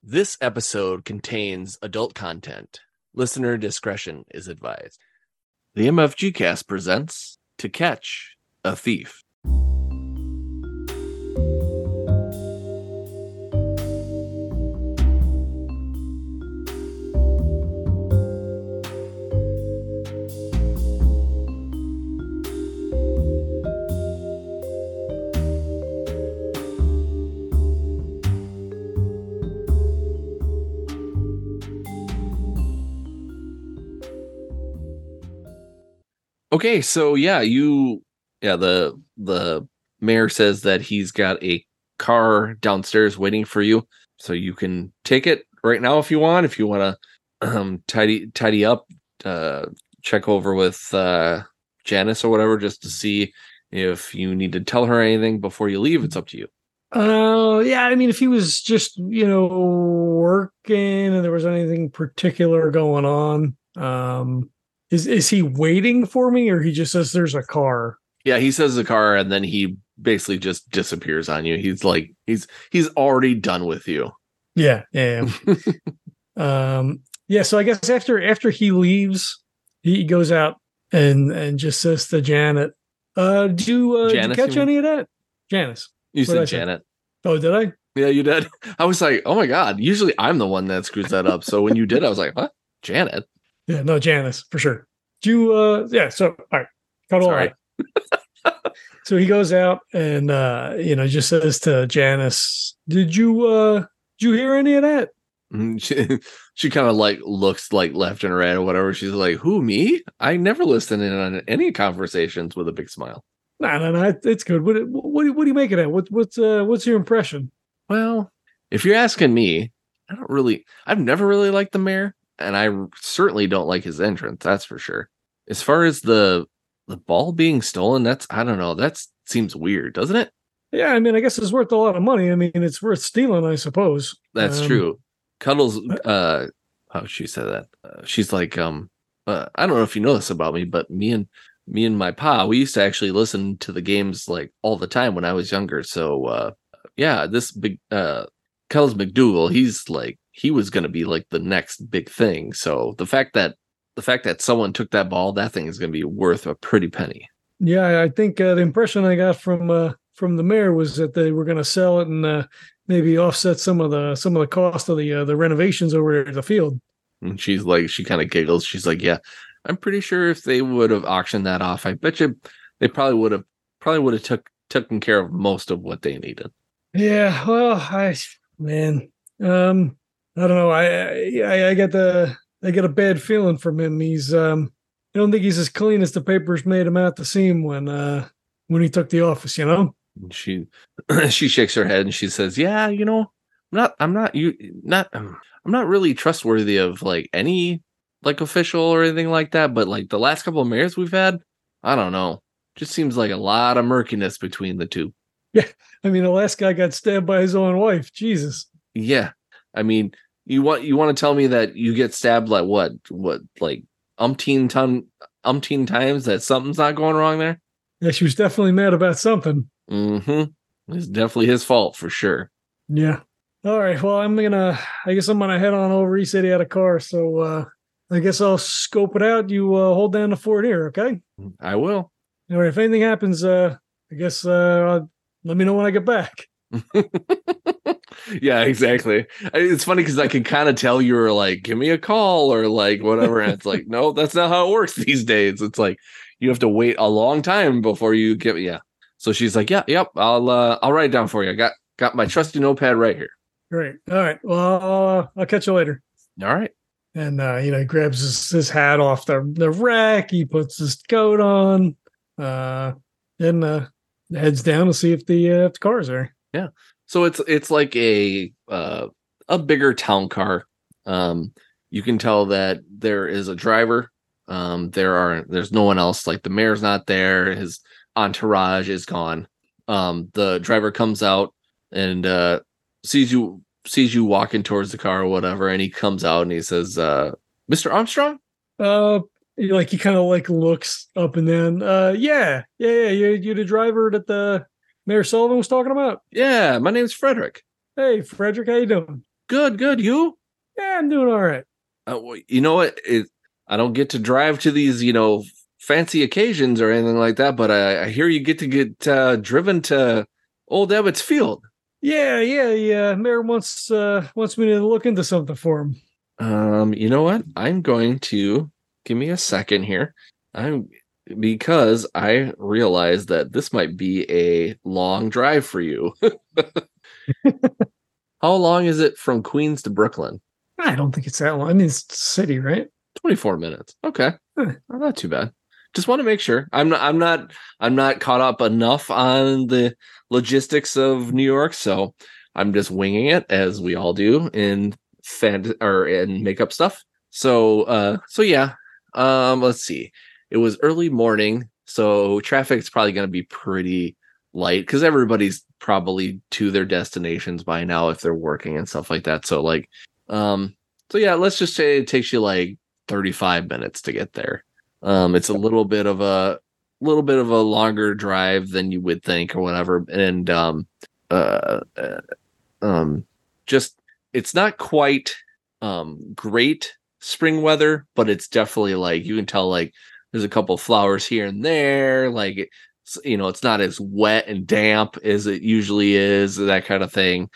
This episode contains adult content. Listener discretion is advised. The MFG cast presents To Catch a Thief. Okay, so the mayor says that he's got a car downstairs waiting for you, so you can take it right now if you want. If you want to tidy up, check over with Janice or whatever, just to see if you need to tell her anything before you leave. It's up to you. Yeah, I mean, if he was just, working and there was anything particular going on, is he waiting for me, or he just says there's a car? Yeah, he says the car, and then he basically just disappears on you. He's like, he's already done with you. Yeah. Yeah. So I guess after he leaves, he goes out and just says to Janet, did you catch any of that? Janice. You said Janet. Oh, did I? Yeah, you did. I was like, oh my God. Usually I'm the one that screws that up. So when you did, I was like, what? Janet? Yeah, no, Janice, for sure. So, all right. Cut all right. So he goes out and, just says to Janice, did you hear any of that? She kind of like looks like left and right or whatever. She's like, who, me? I never listen in on any conversations, with a big smile. No, it's good. What do you make of that? What's your impression? Well, if you're asking me, I've never really liked the mayor, and I certainly don't like his entrance. That's for sure. As far as the ball being stolen, I don't know. That seems weird, doesn't it? Yeah, I mean, I guess it's worth a lot of money. I mean, it's worth stealing, I suppose. That's true. Cuddles, how she said that? She's like, I don't know if you know this about me, but me and my pa, we used to actually listen to the games like all the time when I was younger. So, this big Cuddles McDougal, he was going to be like the next big thing. So the fact that someone took that ball, that thing is going to be worth a pretty penny. Yeah, I think the impression I got from the mayor was that they were going to sell it and maybe offset some of the cost of the renovations over at the field. And she's like, she kind of giggles. She's like, yeah, I'm pretty sure if they would have auctioned that off, I bet you they probably would have taken care of most of what they needed. Yeah, well, I don't know. I get a bad feeling from him. I don't think he's as clean as the papers made him out to seem when he took the office. And she shakes her head and she says, "Yeah, I'm not really trustworthy of like any like official or anything like that. But like the last couple of mayors we've had, I don't know. Just seems like a lot of murkiness between the two." Yeah, I mean, the last guy got stabbed by his own wife. Jesus. Yeah, I mean, you want to tell me that you get stabbed like what like umpteen times, that something's not going wrong there? Yeah, she was definitely mad about something. Mm-hmm. It's definitely his fault for sure. Yeah. All right. Well, I guess I'm gonna head on over. He said he had a car, so I guess I'll scope it out. You hold down the fort here, okay? I will. All right. If anything happens, I guess let me know when I get back. Yeah, exactly. It's funny because I can kind of tell you were like, give me a call or like whatever. And it's like, no, that's not how it works these days. It's like you have to wait a long time before you get. Yeah. So she's like, yep. I'll write it down for you. I got my trusty notepad right here. Great. All right. Well, I'll catch you later. All right. And he grabs his hat off the rack. He puts his coat on. And heads down to see if the car's there. Yeah. So it's like a bigger town car. You can tell that there is a driver. There's no one else. Like the mayor's not there. His entourage is gone. The driver comes out and sees you walking towards the car or whatever, and he comes out and he says, "Mr. Armstrong?" He kind of like looks up and down. Yeah. You're the driver that Mayor Sullivan was talking about? Yeah, my name's Frederick. Hey, Frederick, how you doing? Good, good. You? Yeah, I'm doing all right. You know what? I don't get to drive to these, fancy occasions or anything like that, but I hear you get to get driven to Old Ebbets Field. Yeah. Mayor wants me to look into something for him. You know what? I'm going to give me a second here. Because I realize that this might be a long drive for you. How long is it from Queens to Brooklyn? I don't think it's that long. I mean, it's the city, right? 24 minutes. Okay. Huh. Well, not too bad. Just want to make sure. I'm not caught up enough on the logistics of New York, so I'm just winging it as we all do in in makeup stuff. So yeah. Let's see. It was early morning, so traffic's probably going to be pretty light because everybody's probably to their destinations by now if they're working and stuff like that. So yeah, let's just say it takes you like 35 minutes to get there. It's a little bit of a longer drive than you would think or whatever. And uh, uh, just it's not quite great spring weather, but it's definitely like you can tell like there's a couple flowers here and there. Like it's not as wet and damp as it usually is, that kind of thing.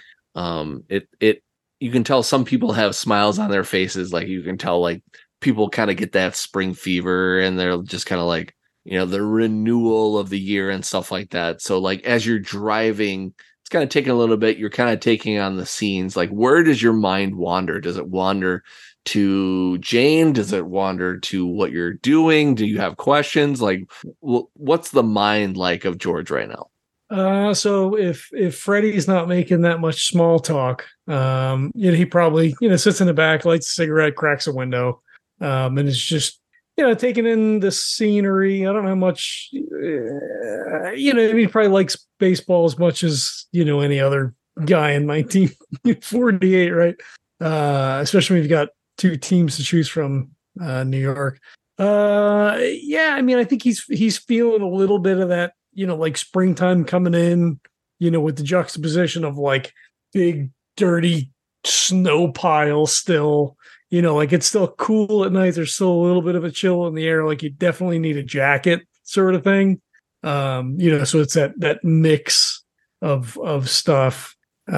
It you can tell some people have smiles on their faces. Like you can tell like people kind of get that spring fever and they're just kind of like, the renewal of the year and stuff like that. So like as you're driving, it's kind of taking a little bit, you're kind of taking on the scenes. Like where does your mind wander? Does it wander to Jane? Does it wander to what you're doing? Do you have questions? Like what's the mind like of George right now? So if Freddie's not making that much small talk, he probably, sits in the back, lights a cigarette, cracks a window, and is just, taking in the scenery. I don't know how much, he probably likes baseball as much as, any other guy in 1948, right? Especially when you've got two teams to choose from, New York. Yeah, I mean, I think he's feeling a little bit of that, like springtime coming in, with the juxtaposition of like big, dirty snow piles still, like it's still cool at night. There's still a little bit of a chill in the air. Like you definitely need a jacket sort of thing. So it's that mix of stuff.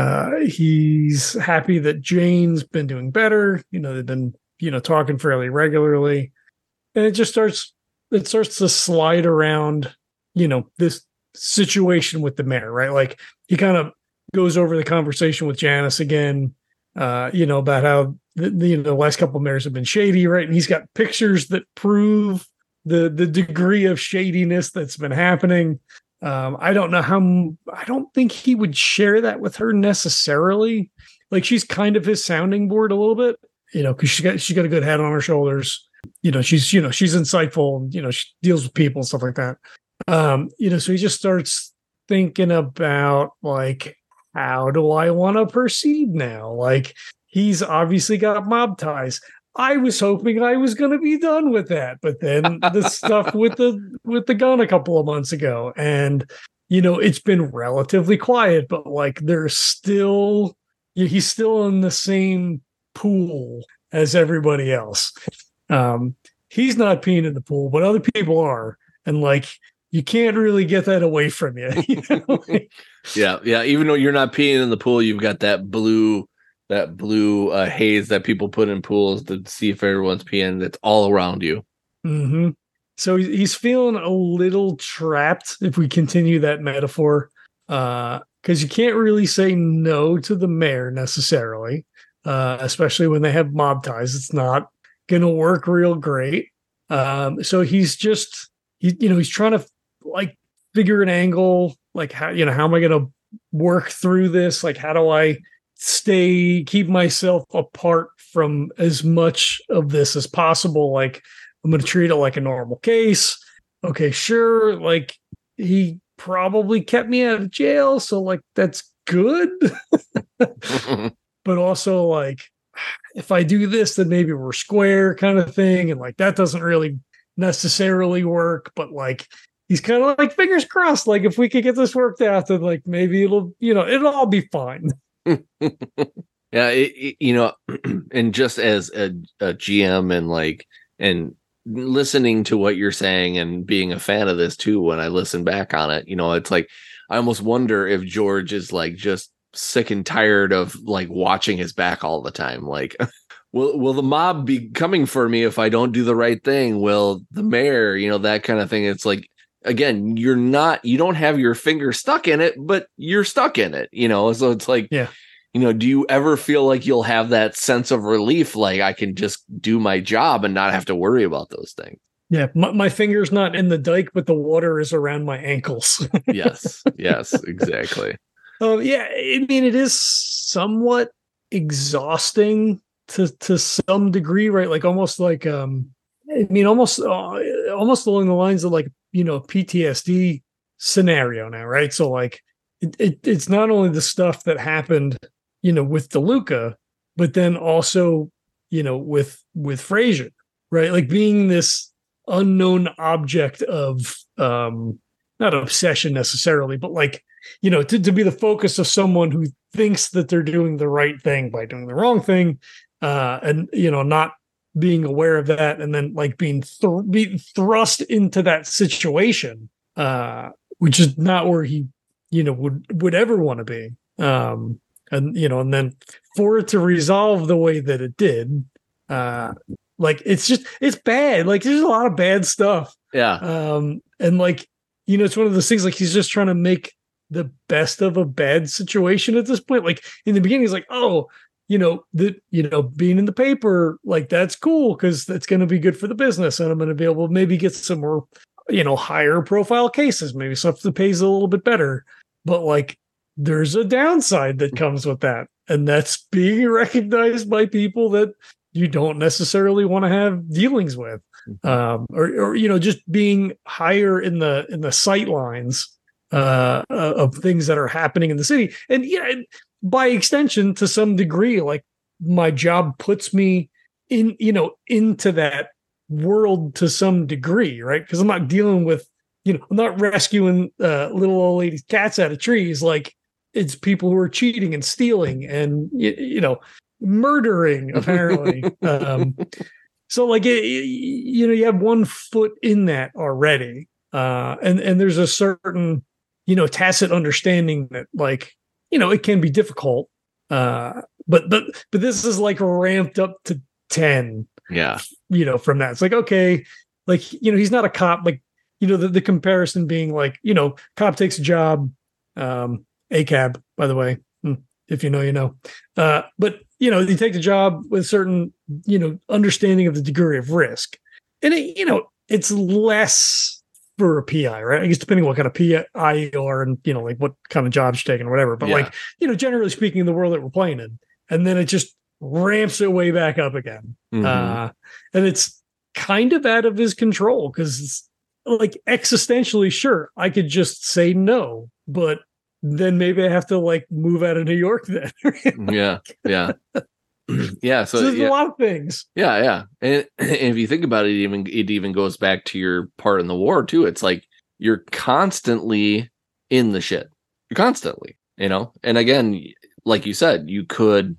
He's happy that Jane's been doing better. They've been, talking fairly regularly. And it starts to slide around, this situation with the mayor, right? Like he kind of goes over the conversation with Janice again, about how the last couple of mayors have been shady, right? And he's got pictures that prove the degree of shadiness that's been happening. I don't think he would share that with her necessarily. Like she's kind of his sounding board a little bit, because she's got a good head on her shoulders. She's insightful and, she deals with people and stuff like that. So he just starts thinking about like, how do I want to proceed now? Like he's obviously got mob ties. I was hoping I was going to be done with that, but then the stuff with the gun a couple of months ago, and it's been relatively quiet, but like there's still he's still in the same pool as everybody else. He's not peeing in the pool, but other people are, and like you can't really get that away from you. Yeah. Even though you're not peeing in the pool, you've got that blue haze that people put in pools to see if everyone's peeing. That's all around you. Mm-hmm. So he's feeling a little trapped, if we continue that metaphor, because you can't really say no to the mayor necessarily, especially when they have mob ties. It's not going to work real great. So he's just he's trying to like figure an angle, like how am I going to work through this? Like how do I keep myself apart from as much of this as possible? Like I'm going to treat it like a normal case. Okay, sure. Like he probably kept me out of jail, so like that's good. But also like if I do this, then maybe we're square kind of thing. And like that doesn't really necessarily work, but like he's kind of like fingers crossed, like if we could get this worked out, then like maybe it'll all be fine. Yeah, you know, and just as a GM and like, and listening to what you're saying and being a fan of this too, when I listen back on it, you know, it's like, I almost wonder if George is like just sick and tired of like watching his back all the time. Like, will the mob be coming for me if I don't do the right thing? Will the mayor, you know, that kind of thing. It's like, again, you don't have your finger stuck in it, but you're stuck in it, you know? So it's like, Yeah. you know, do you ever feel like you'll have that sense of relief? Like I can just do my job and not have to worry about those things. Yeah. My finger's not in the dike, but the water is around my ankles. Yes. Yes, exactly. Yeah. I mean, it is somewhat exhausting to some degree, right? Like almost like, I mean, almost along the lines of like, you know, PTSD scenario now, right? So like, it's not only the stuff that happened, you know, with DeLuca, but then also, you know, with Frazier, right? Like being this unknown object of not obsession necessarily, but like, you know, to be the focus of someone who thinks that they're doing the right thing by doing the wrong thing, and you know, not being aware of that, and then like being thrust into that situation, which is not where he, you know, would ever want to be. And you know, and then for it to resolve the way that it did, like it's bad. Like there's a lot of bad stuff. Yeah. And like, you know, it's one of those things like he's just trying to make the best of a bad situation at this point. Like in the beginning, he's like, oh, you know, being in the paper, like that's cool because that's going to be good for the business, and I'm going to be able to maybe get some more, you know, higher profile cases, maybe stuff that pays a little bit better. But like, there's a downside that comes with that, and that's being recognized by people that you don't necessarily want to have dealings with, or you know, just being higher in the sight lines of things that are happening in the city, and yeah, by extension, to some degree, like my job puts me in, you know, into that world to some degree, right? Because I'm not dealing with, you know, I'm not rescuing little old lady cats out of trees. Like it's people who are cheating and stealing and you know, murdering apparently. So like you know, you have one foot in that already, and there's a certain, you know, tacit understanding that like, you know, it can be difficult, but this is like ramped up to 10. Yeah, you know, from that it's like, okay, like, you know, he's not a cop. Like, you know, the comparison being like, you know, cop takes a job, ACAB, by the way, if you know, you know, but you know, you take the job with certain, you know, understanding of the degree of risk, and it, you know, it's less for a PI, right? I guess depending what kind of PI you are, and you know, like what kind of jobs you're taking or whatever. But like, you know, generally speaking, in the world that we're playing in, and then it just ramps it way back up again, and it's kind of out of his control because, like, existentially, sure, I could just say no, but then maybe I have to like move out of New York then. yeah. Yeah, so there's a lot of things. Yeah. And if you think about it, it even goes back to your part in the war too. It's like you're constantly in the shit. You're constantly, you know. And again, like you said, you could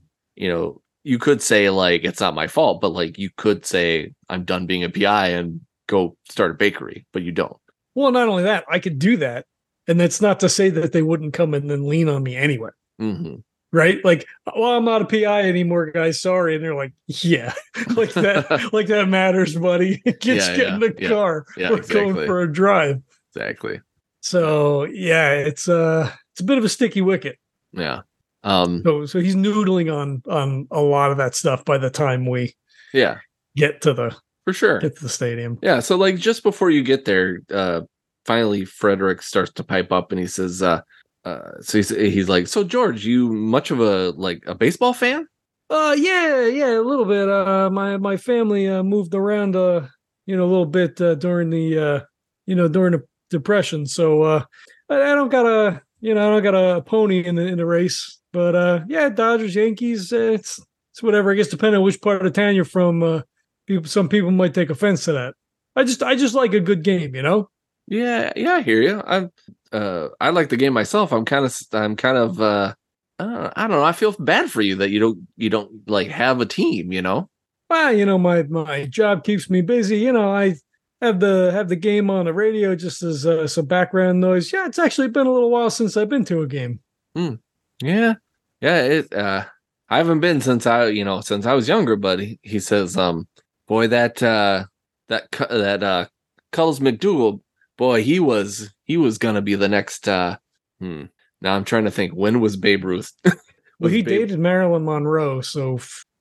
say like it's not my fault, but like you could say I'm done being a PI and go start a bakery, but you don't. Well, not only that, I could do that, and that's not to say that they wouldn't come and then lean on me anyway. Right? Like, well, I'm not a PI anymore, guys. Sorry. And they're like, yeah, like that, like that matters, buddy. Get in the car. We're going for a drive. Exactly. So yeah, it's a bit of a sticky wicket. Yeah. So he's noodling on a lot of that stuff by the time we get to the stadium. Yeah. So like just before you get there, finally Frederick starts to pipe up and he says, so he's like, so George, you much of a baseball fan? Yeah, a little bit. My family moved around a little bit during the during the Depression. So I don't got a pony in the race. But yeah, Dodgers, Yankees, it's whatever. I guess depending on which part of town you're from, some people might take offense to that. I just like a good game, you know? Yeah, I hear you. I like the game myself. I'm kind of I don't know. I feel bad for you that you don't like have a team, you know? Well, my job keeps me busy. I have the game on the radio just as some background noise. Yeah, it's actually been a little while since I've been to a game. Hmm. Yeah. Yeah, I haven't been since since I was younger, but he says boy that Cullis McDougal, boy, he was gonna be the next now I'm trying to think, when was Babe Ruth? Well, he dated Marilyn Monroe, so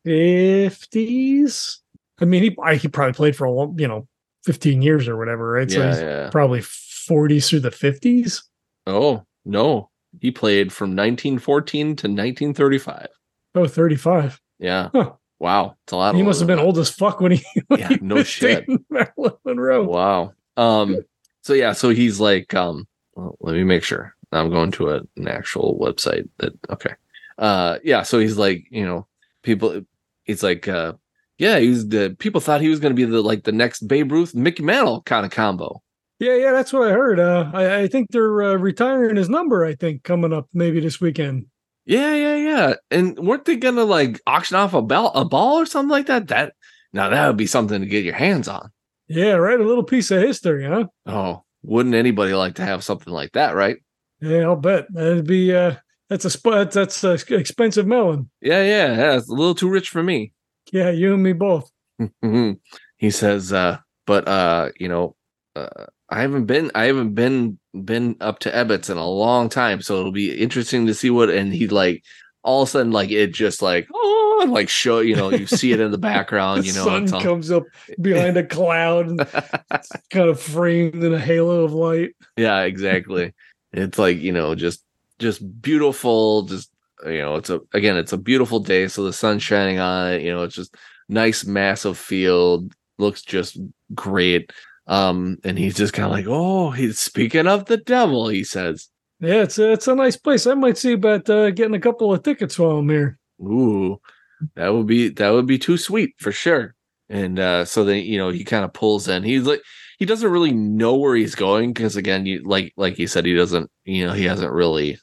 50s. I mean, he probably played for 15 years or whatever, right? So he's Yeah. probably 40s through the 50s. Oh, no. He played from 1914 to 1935. Oh, 35. Yeah. Huh. Wow. It's a lot. He must have been old as fuck when he Yeah, no shit. Marilyn Monroe. Wow. So yeah, so he's like, well, let me make sure. I'm going to an actual website okay. Yeah, so he's like, people, he's like, yeah, people thought he was going to be the next Babe Ruth, Mickey Mantle kind of combo. Yeah, that's what I heard. I think they're retiring his number, I think, coming up maybe this weekend. Yeah. And weren't they going to like auction off a ball or something like that? That would be something to get your hands on. Yeah, right. A little piece of history, huh? Oh, wouldn't anybody like to have something like that, right? Yeah, I'll bet that'd be that's a spot. That's a expensive melon. Yeah. It's a little too rich for me. Yeah, you and me both. He says, but I haven't been up to Ebbets in a long time, so it'll be interesting to see and he like all of a sudden like it just like and like show you see it in the background. The sun comes up behind a cloud and kind of framed in a halo of light. Yeah, exactly. It's like just beautiful. Just it's a beautiful day, so the sun's shining on it. It's just nice, massive field. Looks just great. And he's just kind of like, oh, he's speaking of the devil, he says. Yeah, it's a nice place. I might see about getting a couple of tickets while I'm here. Ooh, that would be too sweet for sure. And so then he kind of pulls in. He's like, he doesn't really know where he's going because again, like you said, he doesn't, he hasn't really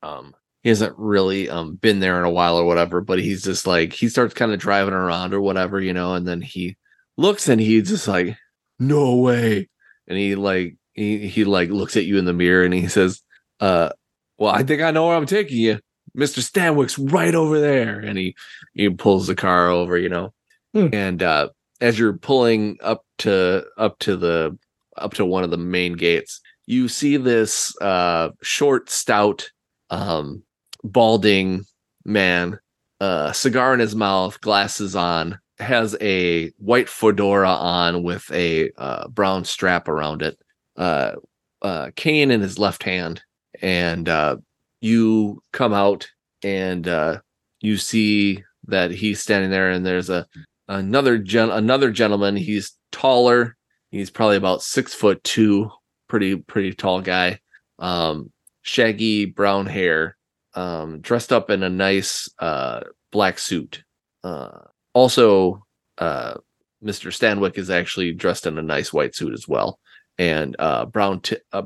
been there in a while or whatever. But he's just like, he starts kind of driving around or whatever, and then he looks and he's just like, no way. And he looks at you in the mirror and he says, well, I think I know where I'm taking you. Mr. Stanwyck's right over there. And he pulls the car over, and as you're pulling up to one of the main gates, you see this short, stout, balding man, cigar in his mouth, glasses on, has a white fedora on with a brown strap around it, cane in his left hand, and you come out and you see that he's standing there, and there's another gentleman. He's taller. He's probably about 6'2", pretty tall guy. Shaggy brown hair, dressed up in a nice black suit. Also, Mr. Stanwyck is actually dressed in a nice white suit as well, and brown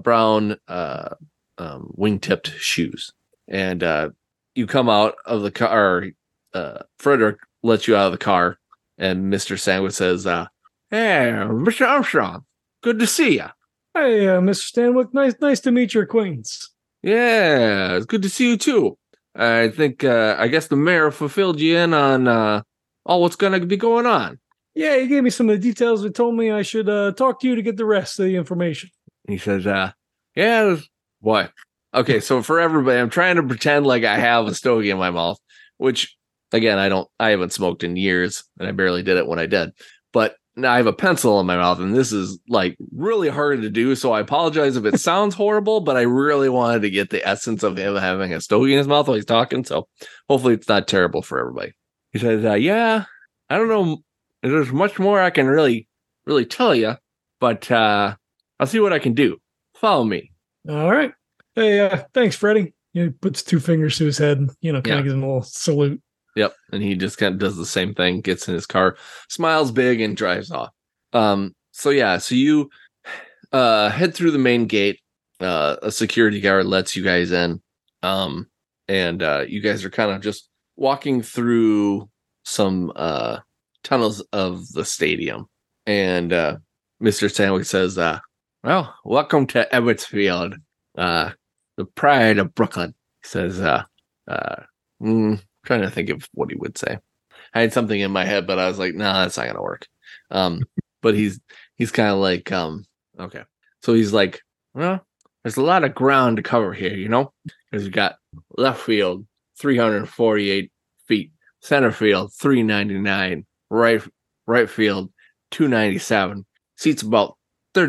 wing-tipped shoes. And you come out of the car. Frederick lets you out of the car, and Mr. Stanwyck says, "Hey, Mr. Armstrong, good to see you." Hey, Mr. Stanwyck, nice to meet your acquaintance. Yeah, it's good to see you too. I think I guess the mayor fulfilled you in on all what's going to be going on. Yeah, he gave me some of the details and told me I should talk to you to get the rest of the information. He says, yeah, what? Okay, so for everybody, I'm trying to pretend like I have a stogie in my mouth, which, again, I haven't smoked in years, and I barely did it when I did. But now I have a pencil in my mouth, and this is, like, really hard to do, so I apologize if it sounds horrible, but I really wanted to get the essence of him having a stogie in his mouth while he's talking, so hopefully it's not terrible for everybody. He says, yeah, I don't know, there's much more I can really tell you, but I'll see what I can do. Follow me. All right. Hey, thanks, Freddie. He puts 2 fingers to his head and, kind of gives him a little salute. Yep. And he just kind of does the same thing, gets in his car, smiles big, and drives off. So you head through the main gate. A security guard lets you guys in. and you guys are kind of just walking through some tunnels of the stadium. And Mr. Sandwich says, well, welcome to Ebbets Field, the pride of Brooklyn. He says, trying to think of what he would say. I had something in my head, but I was like, no, that's not going to work. But he's kind of like, okay. So he's like, well, there's a lot of ground to cover here, because you got left field, 348 feet, center field, 399, right field, 297. Seats about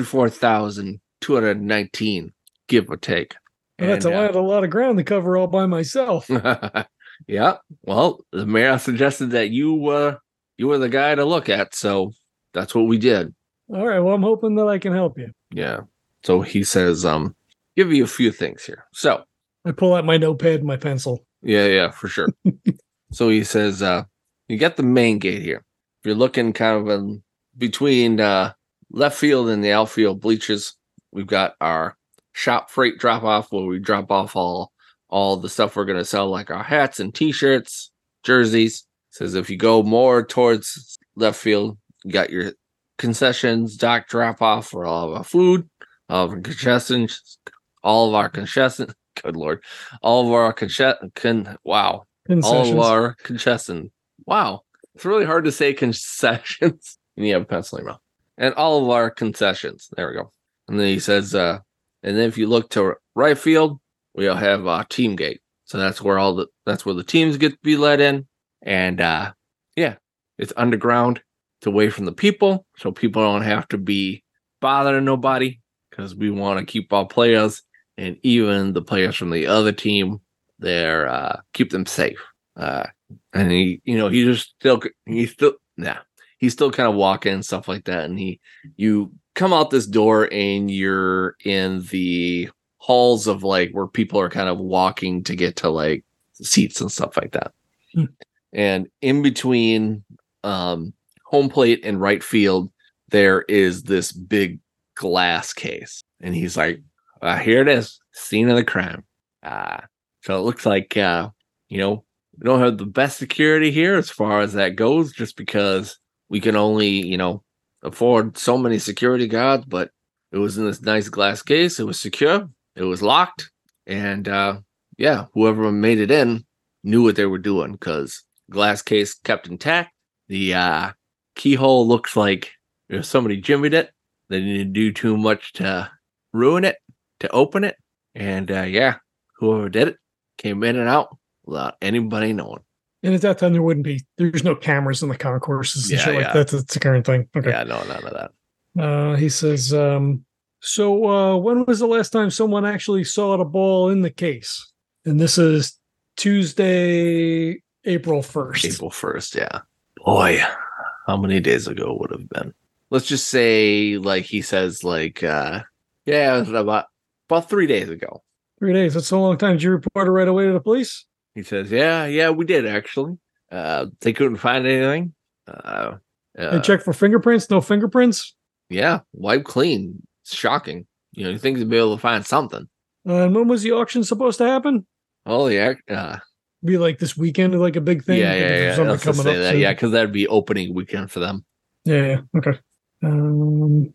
34,219, give or take. Well, that's a lot of ground to cover all by myself. Yeah. Well, the mayor suggested that you were the guy to look at, so that's what we did. All right. Well, I'm hoping that I can help you. Yeah. So he says, give you a few things here. So I pull out my notepad and my pencil. Yeah, for sure. So he says, you get the main gate here. If you're looking kind of in between left field and the outfield bleachers, we've got our shop freight drop off where we drop off all the stuff we're going to sell, like our hats and t-shirts, jerseys. Says if you go more towards left field, you got your concessions dock drop off for all of our food, all of our concessions, all of our concessions. Good Lord. All of our concessions. Wow. It's really hard to say concessions. And you have a pencil in your mouth. And all of our concessions. There we go. And then he says, and then if you look to right field, we'll have a team gate. So that's where the teams get to be let in. And it's underground. It's away from the people. So people don't have to be bothering nobody, because we want to keep our players and even the players from the other team there, keep them safe. And he's still kind of walking and stuff like that. And you come out this door and you're in the halls of like where people are kind of walking to get to like seats and stuff like that. And in between home plate and right field, there is this big glass case. And he's like, here it is, scene of the crime. So it looks like, we don't have the best security here as far as that goes, just because we can only, afford so many security guards, but it was in this nice glass case. It was secure. It was locked. And, whoever made it in knew what they were doing, because glass case kept intact. The keyhole looks like somebody jimmied it. They didn't do too much to ruin it, to open it. And whoever did it came in and out without anybody knowing. And at that time, there's no cameras in the concourses and shit like that. That's the current thing. Okay. Yeah, no, none of that. He says, so when was the last time someone actually saw the ball in the case? And this is Tuesday, April 1st. April 1st, yeah. Boy, how many days ago would have been? Let's just say, like he says, like, it was about 3 days ago. 3 days. That's a long time. Did you report it right away to the police? He says, yeah, we did, actually. They couldn't find anything. They checked for fingerprints? No fingerprints? Yeah, wiped clean. It's shocking. You think they'd be able to find something. And when was the auction supposed to happen? Oh, yeah. Be like this weekend, like a big thing? Yeah. Let's just say that. Yeah, because that'd be opening weekend for them. Yeah. Okay. And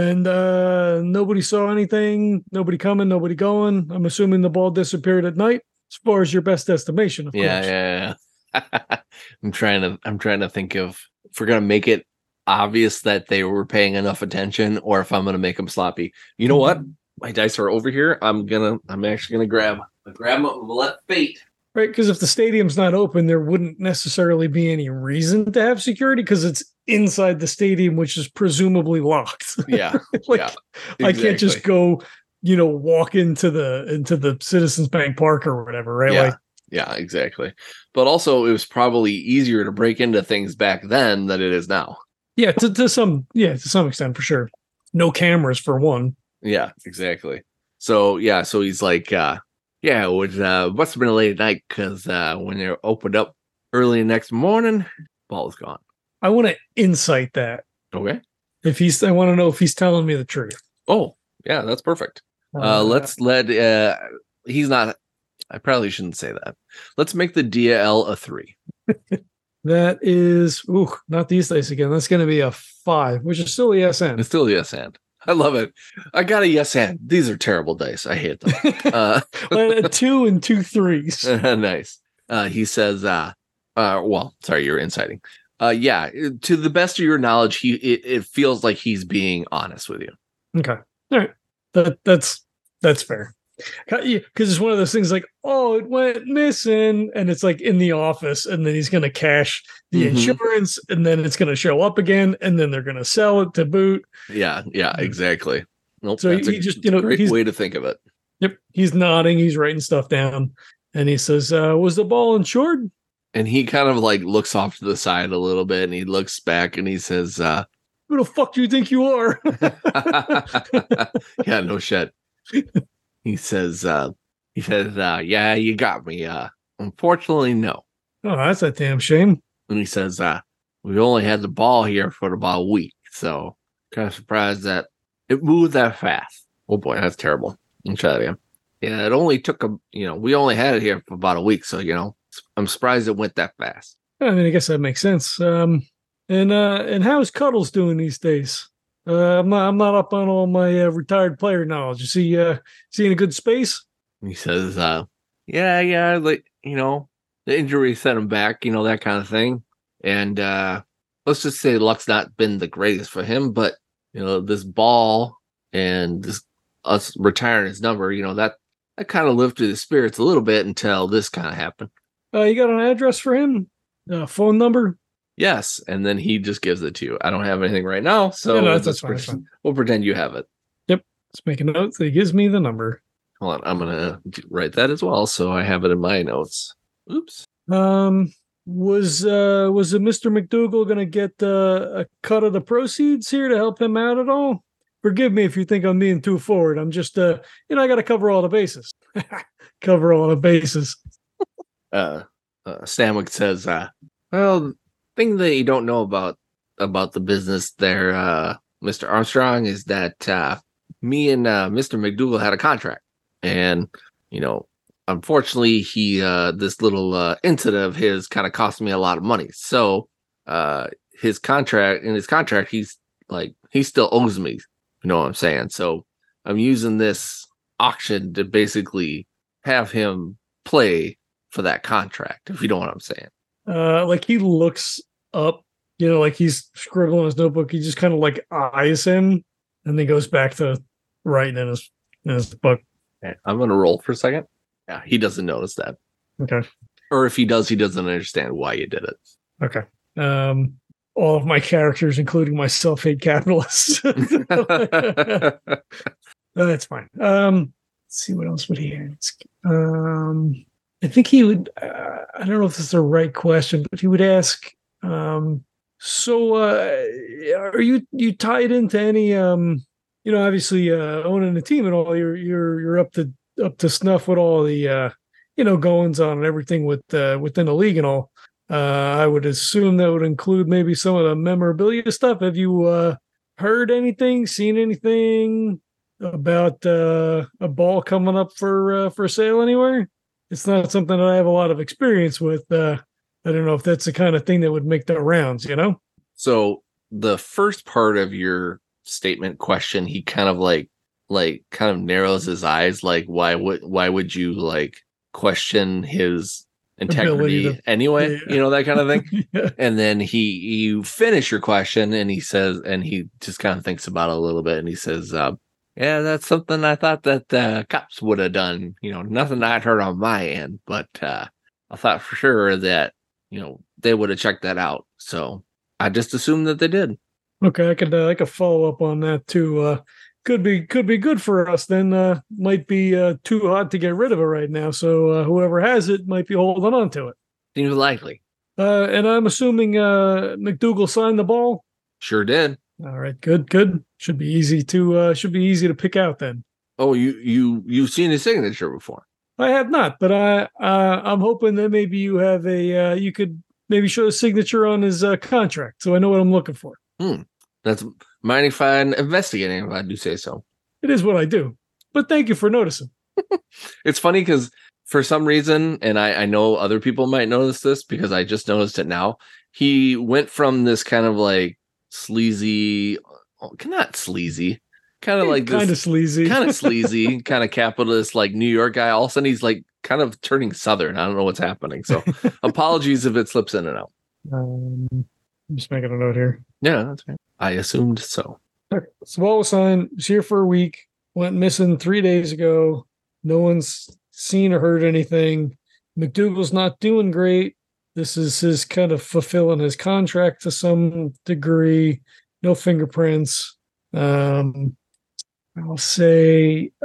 nobody saw anything. Nobody coming. Nobody going. I'm assuming the ball disappeared at night, as far as your best estimation. Of course. Yeah. I'm trying to think of if we're gonna make it obvious that they were paying enough attention, or if I'm gonna make them sloppy. You know what? My dice are over here. I'm actually gonna grab them and let fate. Right, because if the stadium's not open, there wouldn't necessarily be any reason to have security, because it's inside the stadium, which is presumably locked. Yeah, exactly. I can't just go, walk into the Citizens Bank Park or whatever, right? Yeah, exactly. But also, it was probably easier to break into things back then than it is now. Yeah, to some extent, for sure. No cameras for one. Yeah, exactly. So he's like, it was must have been a late night, because when they opened up early the next morning, ball was gone. I want to insight that. Okay. I want to know if he's telling me the truth. Oh, yeah, that's perfect. Let's let he's not I probably shouldn't say that. Let's make the DL a 3. That is, not these dice again. That's going to be a 5, which is still a yes and. It's still a yes and. I love it. I got a yes and. These are terrible dice. I hate them. A 2 and 2 3s. Nice. He says, well, sorry, you're inciting. Yeah, to the best of your knowledge, it feels like he's being honest with you. Okay. All right. That's fair. Because it's one of those things like, oh, it went missing, and it's like in the office, and then he's going to cash the insurance, and then it's going to show up again, and then they're going to sell it to boot. Yeah, exactly. Nope, so he just, great way to think of it. Yep, he's nodding, he's writing stuff down, and he says, "Was the ball insured?" And he kind of like looks off to the side a little bit, and he looks back, and he says, "Who the fuck do you think you are?" Yeah, no shit. He says, yeah, you got me. Unfortunately, no. Oh, that's a damn shame. And he says, we only had the ball here for about a week, so kind of surprised that it moved that fast. Oh boy, that's terrible. I'll try that again. Yeah, it only took we only had it here for about a week, so I'm surprised it went that fast. I mean, I guess that makes sense. And how's Cuddles doing these days? I'm not up on all my retired player knowledge. Is he in a good space? He says, yeah, like, the injury set him back, that kind of thing. And let's just say luck's not been the greatest for him, but this ball and this us retiring his number, that kind of lifted his spirits a little bit until this kind of happened. You got an address for him? Phone number? Yes, and then he just gives it to you. I don't have anything right now, so yeah, no, that's fine. We'll pretend you have it. Yep. Let's make a note that he gives me the number. Hold on, I'm gonna write that as well, so I have it in my notes. Oops. Was it Mr. McDougal gonna get a cut of the proceeds here to help him out at all? Forgive me if you think I'm being too forward. I'm just I got to cover all the bases. Cover all the bases. Stanwyck says, well, thing that you don't know about the business there, Mr. Armstrong, is that me and Mr. McDougal had a contract, and unfortunately he this little incident of his kind of cost me a lot of money. So his contract he still owes me, you know what I'm saying? So I'm using this auction to basically have him play for that contract, if you know what I'm saying. Like he looks up, like he's scribbling his notebook. He just kind of like eyes him, and then goes back to writing in his book. Okay, I'm gonna roll for a second. Yeah, he doesn't notice that. Okay. Or if he does, he doesn't understand why you did it. Okay. All of my characters, including myself, hate capitalists. That's fine. Let's see, what else would he ask? I think he would, I don't know if this is the right question, but he would ask, so are you tied into any, obviously owning a team and all, you're up to snuff with all the, goings on and everything within the league and all. I would assume that would include maybe some of the memorabilia stuff. Have you heard anything, seen anything about a ball coming up for sale anywhere? It's not something that I have a lot of experience with. I don't know if that's the kind of thing that would make the rounds, So the first part of your statement question, he kind of narrows his eyes. Like, why would you question his integrity anyway? Yeah. That kind of thing. Yeah. And then you finish your question, and he says, and he just kind of thinks about it a little bit, and he says, yeah, that's something I thought that cops would have done. Nothing I'd heard on my end, but I thought for sure that, they would have checked that out. So I just assumed that they did. Okay, I could follow up on that too. Could be good for us then. Might be too hot to get rid of it right now. So whoever has it might be holding on to it. Seems likely. And I'm assuming McDougal signed the ball. Sure did. All right, good. Should be easy to pick out then. Oh, you've seen his signature before? I have not, but I'm hoping that maybe you have you could maybe show a signature on his contract, so I know what I'm looking for. That's mighty fine investigating, if I do say so. It is what I do, but thank you for noticing. It's funny because for some reason, and I know other people might notice this because I just noticed it now. He went from this kind of like sleazy, not sleazy, kind of like kind this of sleazy, kind of sleazy, kind of capitalist, like New York guy. All of a sudden, he's like kind of turning Southern. I don't know what's happening. So apologies if it slips in and out. I'm just making a note here. Yeah, that's right. I assumed so. Okay. So Wallace was here for a week, went missing 3 days ago. No one's seen or heard anything. McDougal's not doing great. This is his kind of fulfilling his contract to some degree. No fingerprints. I'll say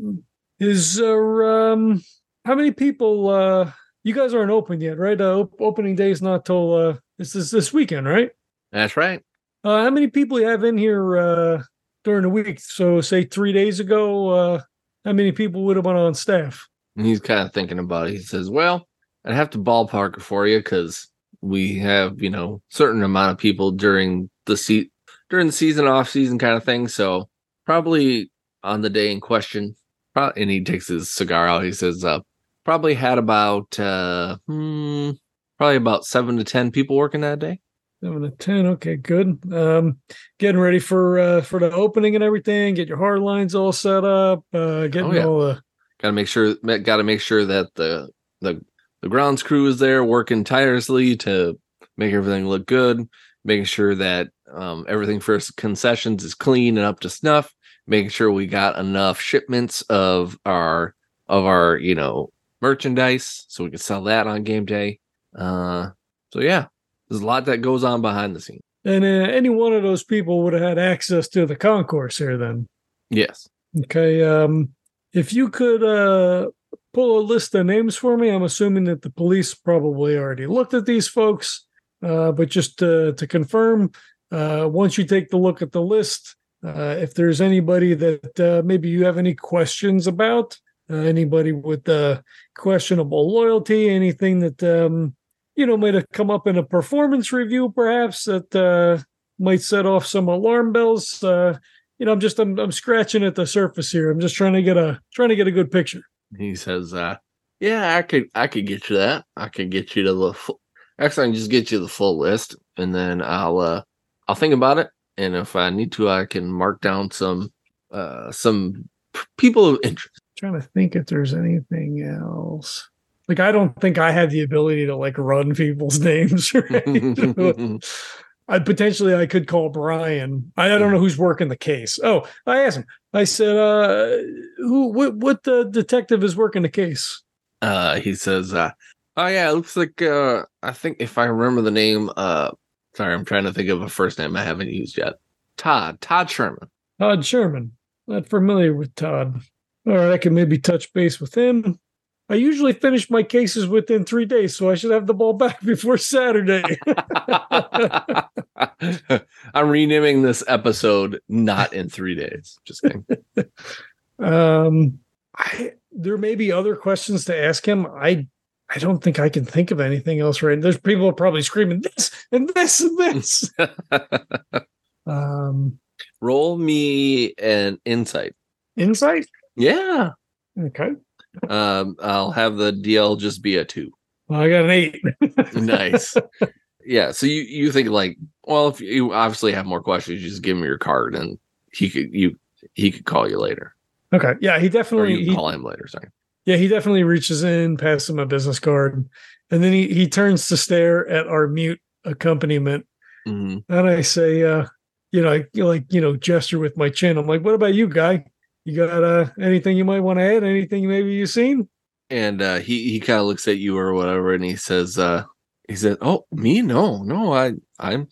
how many people you guys aren't open yet, right? Opening day is not till this weekend, right? That's right. How many people you have in here during the week? So say 3 days ago, how many people would have been on staff? And he's kind of thinking about it. He says, well, I'd have to ballpark it for you because we have, certain amount of people during the season, off season kind of thing. So probably on the day in question, and he takes his cigar out. He says, probably had about, probably about 7 to 10 people working that day. 7 to 10. Okay, good. Getting ready for the opening and everything. Get your hard lines all set up. All the. Got to make sure that the grounds crew is there working tirelessly to make everything look good. Making sure that everything for concessions is clean and up to snuff. Making sure we got enough shipments of our merchandise so we can sell that on game day. So yeah, there's a lot that goes on behind the scenes. And any one of those people would have had access to the concourse here then. Yes. Okay. If you could pull a list of names for me, I'm assuming that the police probably already looked at these folks. But just to confirm, once you take the look at the list, if there's anybody that maybe you have any questions about, anybody with questionable loyalty, anything that might have come up in a performance review, perhaps that might set off some alarm bells. I'm scratching at the surface here. I'm just trying to get a good picture. He says, "Yeah, I could get you that. I could get you to the full. Actually, I can just get you the full list, and then I'll think about it. And if I need to, I can mark down some people of interest." I'm trying to think if there's anything else. Like, I don't think I have the ability to like run people's names, right? I could call Brian. I don't know who's working the case. Oh, I asked him. I said, what detective is working the case? He says, oh yeah, it looks like I think if I remember the name, sorry, I'm trying to think of a first name I haven't used yet. Todd Sherman. Todd Sherman. Not familiar with Todd. All right, I can maybe touch base with him. I usually finish my cases within 3 days, so I should have the ball back before Saturday. I'm renaming this episode "Not in 3 days." Just kidding. There may be other questions to ask him. I don't think I can think of anything else right. There's people probably screaming this and this and this. Roll me an insight. Insight? Yeah. Okay. I'll have the DL just be a 2. Well, I got an 8. Nice. Yeah. So you think like, well, if you obviously have more questions, you just give him your card and he could call you later. Okay. Yeah, he definitely. Or you can call him later. Sorry. Yeah, he definitely reaches in, passes him a business card, and then he turns to stare at our mute accompaniment, and I say, gesture with my chin. I'm like, "What about you, guy? You got anything you might want to add? Anything maybe you've seen?" And he kind of looks at you or whatever, and he says, "Oh, me? No, I'm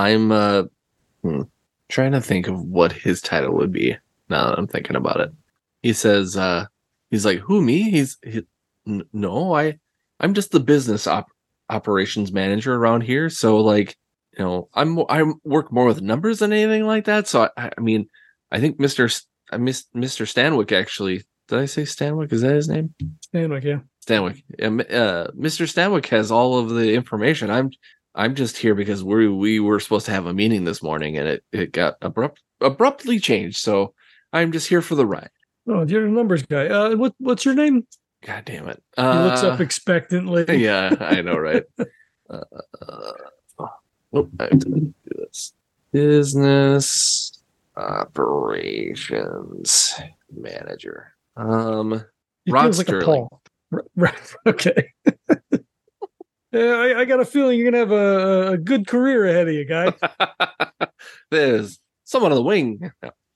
trying to think of what his title would be now that I'm thinking about it." He says, he's like, "Who, me?" No, I'm just the business operations manager around here. So like, I work more with numbers than anything like that. So I mean, I think Mr. Stanwyck actually. Did I say Stanwyck? Is that his name? Stanwyck, yeah. Stanwyck. Mr. Stanwyck has all of the information. I'm just here because we were supposed to have a meeting this morning and it got abruptly changed. So I'm just here for the ride. Oh, you're the numbers guy. What's your name? God damn it. He looks up expectantly. Yeah, I know, right? I have to do this. Business operations manager. He Rod feels like Sterling. a Paul. Right. Okay. Yeah, I got a feeling you're gonna have a good career ahead of you, guy. There's someone on the wing.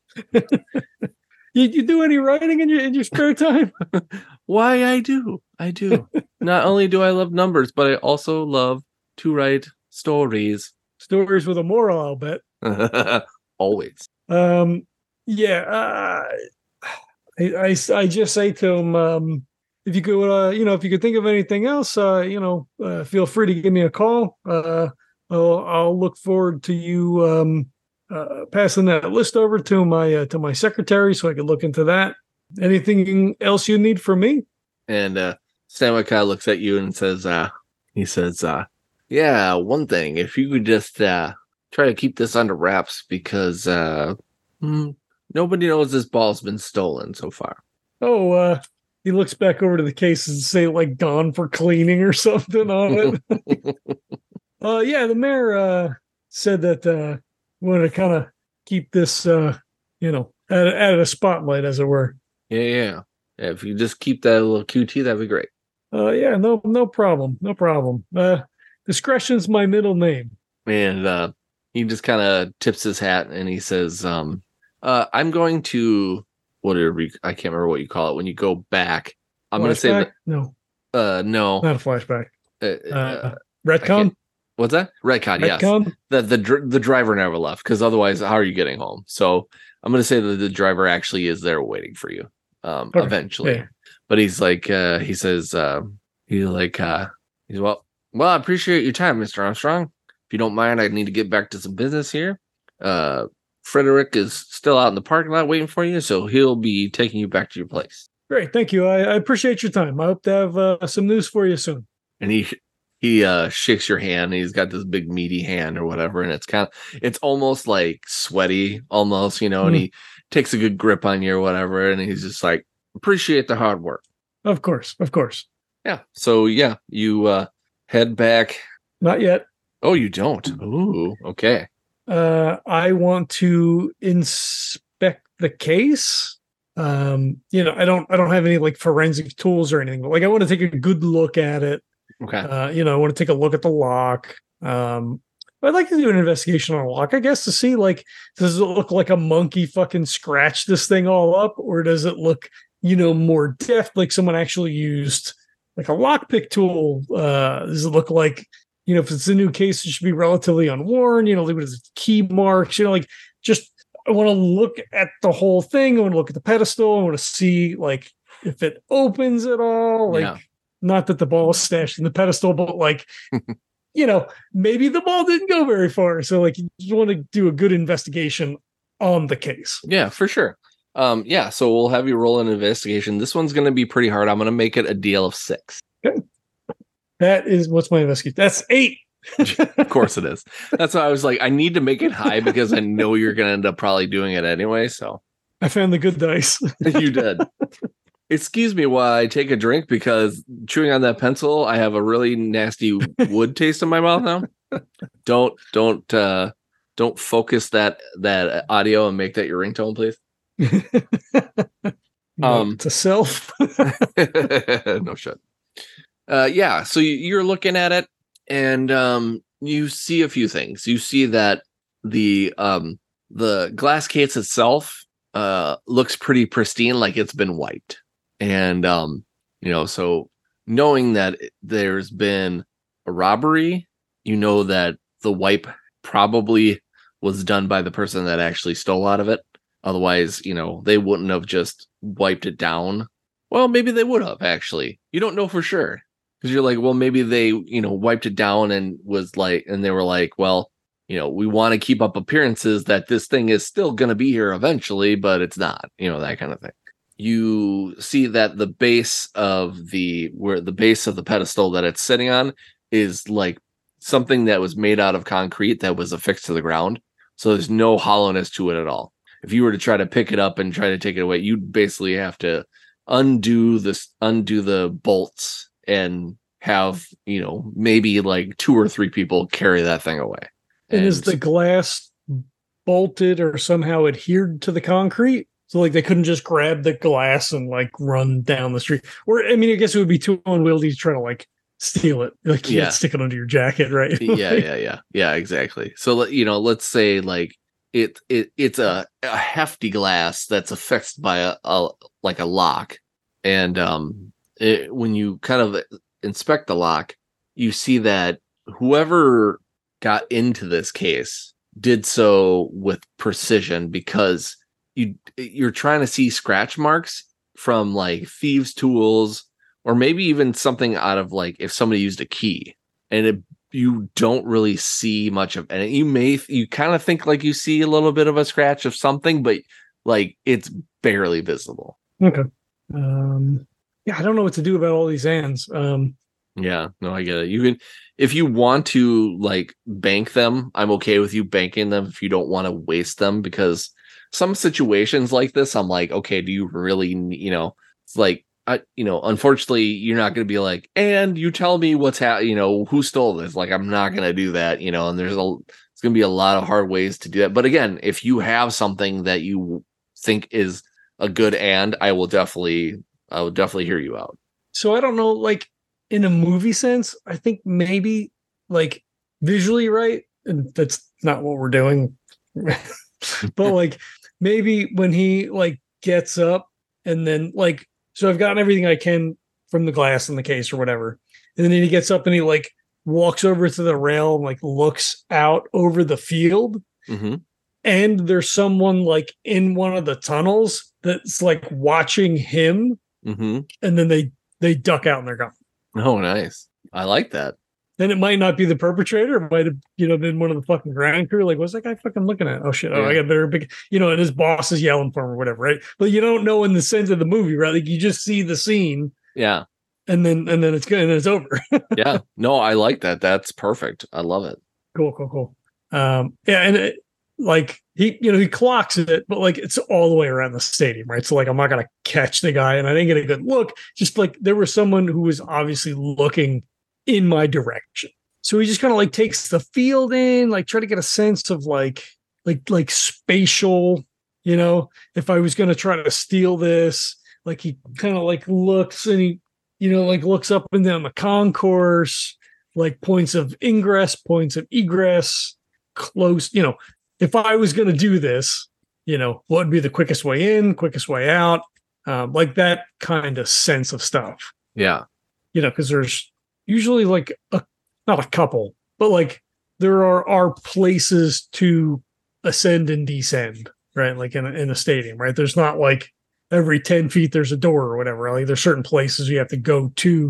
You do any writing in your spare time? Why I do. Not only do I love numbers, but I also love to write stories. Stories with a moral, I'll bet. Always. Yeah. I just say to him, if you could, if you could think of anything else, feel free to give me a call. I'll look forward to you passing that list over to my secretary so I can look into that. Anything else you need from me? And Stanley kind of looks at you and says, yeah, one thing, if you could just try to keep this under wraps because nobody knows this ball's been stolen so far. Oh, he looks back over to the case and say like gone for cleaning or something on it. Yeah, the mayor said that wanted to kind of keep this at a spotlight, as it were. Yeah. If you just keep that little QT, that'd be great. Yeah, no problem. Discretion's my middle name. And he just kind of tips his hat and he says, I'm going to I can't remember what you call it when you go back. I'm going to say that no, not a flashback. Retcon. What's that? Retcon. Yes. That the driver never left because otherwise, how are you getting home? So I'm going to say that the driver actually is there waiting for you. Okay. Eventually, yeah. But he's like, he says, well, I appreciate your time, Mr. Armstrong. If you don't mind, I need to get back to some business here. Frederick is still out in the parking lot waiting for you, so he'll be taking you back to your place. Great, thank you. I appreciate your time. I hope to have some news for you soon. And he shakes your hand. And he's got this big meaty hand or whatever, and it's almost like sweaty, almost, and he takes a good grip on you or whatever, and he's just like, appreciate the hard work. Of course. Yeah. So yeah, you head back. Not yet. Oh, you don't. Ooh, okay. I want to inspect the case. I don't have any like forensic tools or anything, but like I want to take a good look at it. Okay. I want to take a look at the lock. I'd like to do an investigation on a lock, I guess, to see like, does it look like a monkey fucking scratched this thing all up, or does it look, more deft, like someone actually used like a lockpick tool? Does it look like, if it's a new case, it should be relatively unworn, leave it as key marks, just I want to look at the whole thing. I want to look at the pedestal. I want to see like if it opens at all. Like, not that the ball is stashed in the pedestal, but like, maybe the ball didn't go very far. So like, you just want to do a good investigation on the case. Yeah, for sure. So we'll have you roll an investigation. This one's going to be pretty hard. I'm going to make it a deal of 6. Okay. That is, what's my investigation? That's 8. Of course it is. That's why I was like, I need to make it high because I know you're going to end up probably doing it anyway. So I found the good dice. You did. Excuse me while I take a drink because chewing on that pencil, I have a really nasty wood taste in my mouth now. Don't focus that audio and make that your ringtone, please. To self. No shit. So you're looking at it and you see a few things. You see that the glass case itself looks pretty pristine, like it's been wiped. And so knowing that there's been a robbery, that the wipe probably was done by the person that actually stole out of it. Otherwise, they wouldn't have just wiped it down. Well, maybe they would have actually. You don't know for sure. Because you're like, well, maybe they, wiped it down and they were like, well, we want to keep up appearances that this thing is still going to be here eventually, but it's not, that kind of thing. You see that the base of the pedestal that it's sitting on is like something that was made out of concrete that was affixed to the ground. So there's no hollowness to it at all. If you were to try to pick it up and try to take it away, you'd basically have to undo the bolts and have, maybe like 2 or 3 people carry that thing away. And is the glass bolted or somehow adhered to the concrete? So like they couldn't just grab the glass and like run down the street. Or I mean, I guess it would be too unwieldy to try to like steal it. Like you can't stick it under your jacket, right? Yeah, exactly. So let's say like it's a hefty glass that's affixed by a lock, and when you kind of inspect the lock, you see that whoever got into this case did so with precision, because you're trying to see scratch marks from like thieves' tools, or maybe even something out of like if somebody used a key, and you don't really see much of it. You kind of think like you see a little bit of a scratch of something, but like it's barely visible. Okay. Yeah, I don't know what to do about all these ands. Yeah, no, I get it. You can, if you want to like bank them, I'm okay with you banking them if you don't want to waste them, because some situations like this, I'm like, okay, do you really, it's like, unfortunately, you're not going to be like, and you tell me who stole this. Like, I'm not going to do that, and it's going to be a lot of hard ways to do that. But again, if you have something that you think is a good I will definitely hear you out. So I don't know, like in a movie sense, I think maybe like visually, right? And that's not what we're doing. But like maybe when he like gets up and then like, so I've gotten everything I can from the glass in the case or whatever. And then he gets up and he like walks over to the rail and like looks out over the field. Mm-hmm. And there's someone like in one of the tunnels that's like watching him. Mm-hmm. And then they duck out and they're gone. Oh, nice. I like that. Then it might not be the perpetrator. It might have, been one of the fucking ground crew. Like, what's that guy fucking looking at? Oh shit! Oh, yeah. I got better big, and his boss is yelling for him or whatever, right? But you don't know in the sense of the movie, right? Like you just see the scene, yeah, and then it's good and it's over. Yeah, no, I like that. That's perfect. I love it. Cool. Yeah, and like he clocks it, but like it's all the way around the stadium, right? So like I'm not gonna catch the guy, and I didn't get a good look. Just like there was someone who was obviously looking in my direction. So he just kind of like takes the field in, like try to get a sense of like spatial, if I was going to try to steal this, like he kind of like looks and he, like looks up and down the concourse, like points of ingress, points of egress, close, if I was going to do this, what would be the quickest way in, quickest way out, like that kind of sense of stuff. Yeah. Because there's usually like not a couple, but like there are places to ascend and descend, right? Like in a stadium, right? There's not like every 10 feet there's a door or whatever. Like there's certain places you have to go to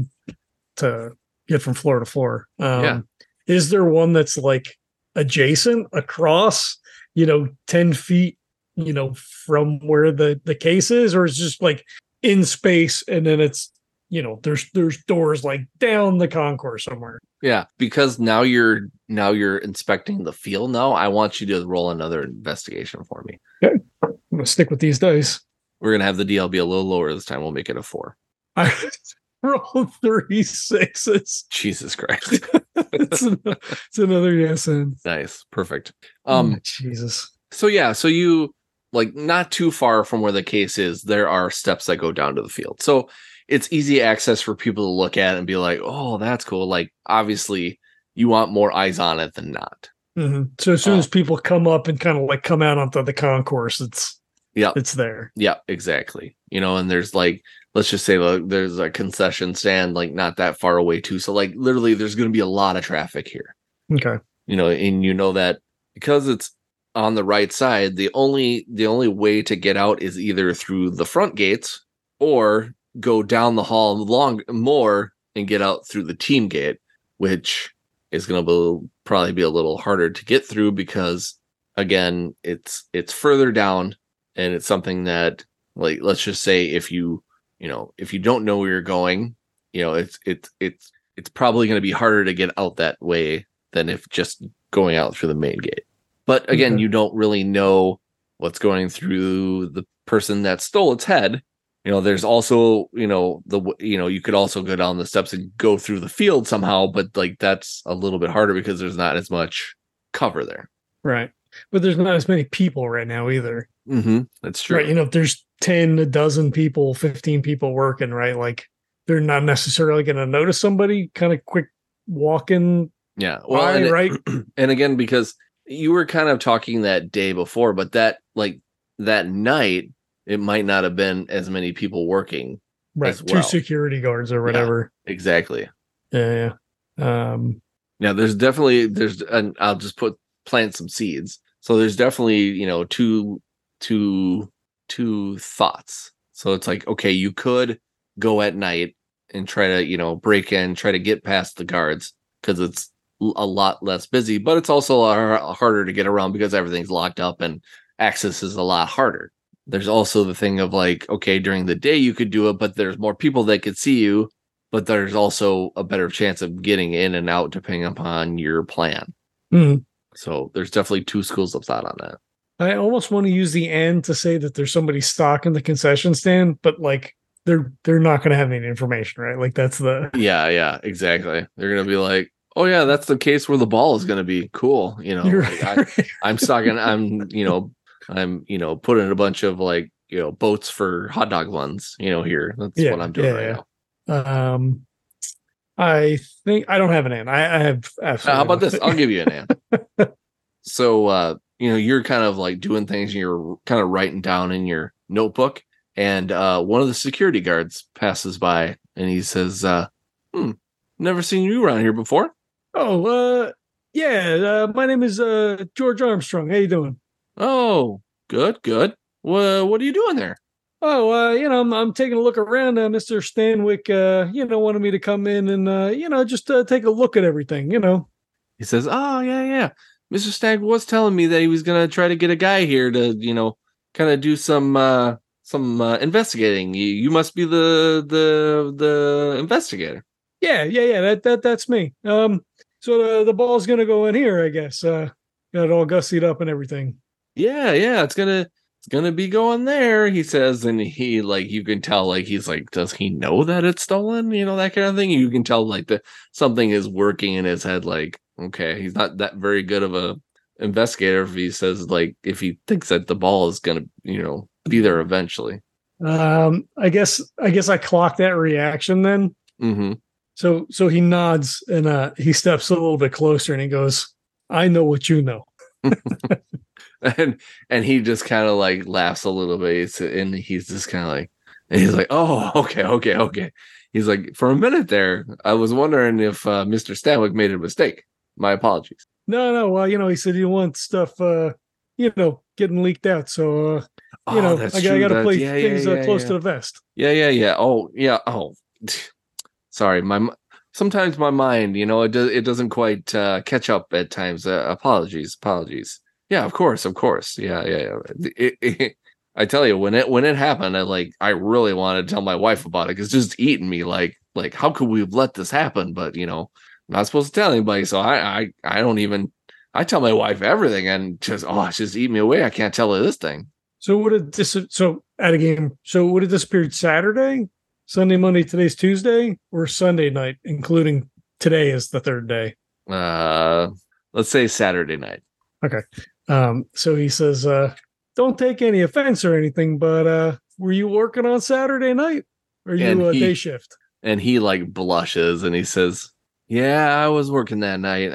get from floor to floor. Yeah. Is there one that's like adjacent across, 10 feet, from where the case is, or is it just like in space and then it's, there's doors like down the concourse somewhere. Yeah, because now you're inspecting the field. Now I want you to roll another investigation for me. Okay, I'm gonna stick with these dice. We're gonna have the DL be a little lower this time. We'll make it a 4. I rolled 3 6s. Jesus Christ! it's another yes and nice, perfect. Jesus. So yeah, so you like not too far from where the case is. There are steps that go down to the field. So it's easy access for people to look at and be like, oh, that's cool. Like, obviously, you want more eyes on it than not. Mm-hmm. So as soon as people come up and kind of like come out onto the concourse, it's there. Yeah, exactly. And there's like, let's just say there's a concession stand like not that far away too. So like literally there's going to be a lot of traffic here. Okay. And that because it's on the right side, the only way to get out is either through the front gates or go down the hall more and get out through the team gate, which is going to probably be a little harder to get through because again, it's further down and it's something that like, let's just say if you don't know where you're going, it's probably going to be harder to get out that way than if just going out through the main gate. But again, You don't really know what's going through the person that stole its head. there's also, you could also go down the steps and go through the field somehow, but like that's a little bit harder because there's not as much cover there. Right. But there's not as many people right now either. Mm-hmm. That's true. Right. If there's 10, a dozen people, 15 people working, right? Like they're not necessarily going to notice somebody kind of quick walking. Yeah. Well, right. And again, because you were kind of talking that day before, but that night, it might not have been as many people working. Right. As well. 2 security guards or whatever. Yeah, exactly. Yeah. Yeah, and I'll just plant some seeds. So there's definitely, two thoughts. So it's like, okay, you could go at night and try to, break in, try to get past the guards because it's a lot less busy, but it's also a lot harder to get around because everything's locked up and access is a lot harder. There's also the thing of like, okay, during the day you could do it, but there's more people that could see you, but there's also a better chance of getting in and out depending upon your plan. Mm-hmm. So there's definitely 2 schools of thought on that. I almost want to use the end to say that there's somebody stocking the concession stand, but like they're not going to have any information, right? Like that's the yeah, exactly. They're going to be like, oh yeah, that's the case where the ball is going to be. Cool, I'm stocking. I'm putting a bunch of like boats for hot dog ones. Here that's what I'm doing right now. I think I don't have an end. I have absolutely. How about this? I'll give you an end. So you're kind of like doing things. You're kind of writing down in your notebook, and one of the security guards passes by, and he says, "Never seen you around here before." Oh, yeah. My name is George Armstrong. How you doing? Oh, good. What are you doing there? Oh, I'm taking a look around. Mr. Stanwyck, wanted me to come in and, just take a look at everything, He says, oh, yeah. Mr. Stagg was telling me that he was going to try to get a guy here to, kind of do some investigating. You must be the investigator. Yeah. That's me. So the ball's going to go in here, I guess. Got it all gussied up and everything. Yeah. It's gonna be going there, he says, and he like you can tell like he's like, does he know that it's stolen? That kind of thing. You can tell like something is working in his head. Like, okay, he's not that very good of a investigator if he says like if he thinks that the ball is gonna be there eventually. I guess I clocked that reaction then. Mm-hmm. So he nods and he steps a little bit closer and he goes, I know what you know. and he just kind of like laughs a little bit, and he's just kind of like, and he's like, oh, okay. He's like, for a minute there, I was wondering if Mr. Stanwyck made a mistake. My apologies. No. Well, he said he wants stuff, getting leaked out. So, I got to play things close to the vest. Yeah. Oh, yeah. Oh, sorry. Sometimes my mind, it doesn't quite catch up at times. Apologies. Yeah, of course. Yeah. I tell you, when it happened, I really wanted to tell my wife about it because it's just eating me. Like how could we have let this happen? But I'm not supposed to tell anybody. So I don't even. I tell my wife everything, and it's just eating me away. I can't tell her this thing. So would it at a game? So would it disappeared Saturday, Sunday, Monday? Today's Tuesday, or Sunday night, including today is the 3rd day. Let's say Saturday night. Okay. So he says, don't take any offense or anything, but were you working on Saturday night? Or you day shift? And he like blushes and he says, yeah, I was working that night.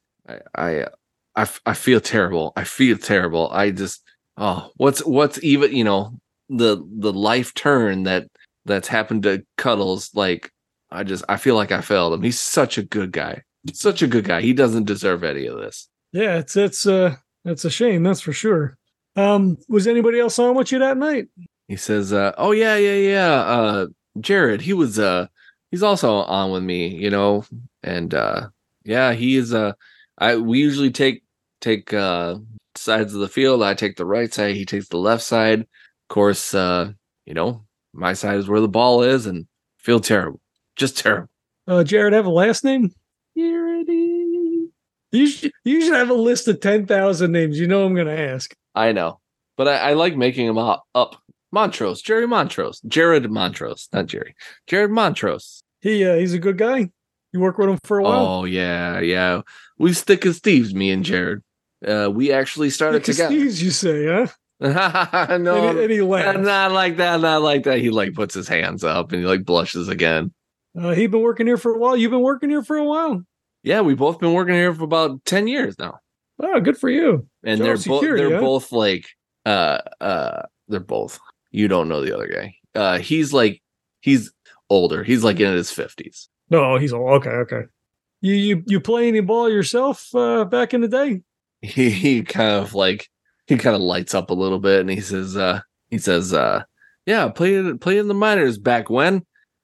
I feel terrible. I just what's even the life turn that's happened to Cuddles. Like I feel like I failed him. He's such a good guy. He doesn't deserve any of this. Yeah, it's a shame, that's for sure. Was anybody else on with you that night? He says, oh yeah. Jared, he's also on with me, and yeah, he is we usually take sides of the field. I take the right side, he takes the left side. Of course, my side is where the ball is, and feel terrible. Just terrible. Jared have a last name? You should have a list of 10,000 names. I'm going to ask. I know, but I like making them up. Montrose, Jerry Montrose, Jared Montrose, not Jerry, Jared Montrose. He's a good guy. You work with him for a while. Oh yeah. We stick as thieves, me and Jared. We actually started together. Steve's, you say, huh? No, and he laughs. Not like that. He like puts his hands up and he like blushes again. He been working here for a while. You've been working here for a while. Yeah, we've both been working here for about 10 years now. Oh, good for you. And they're both like they're both. You don't know the other guy. He's older. He's like in his 50s. No, he's all okay. You play any ball yourself back in the day? He kind of lights up a little bit and he says yeah, play in the minors back when.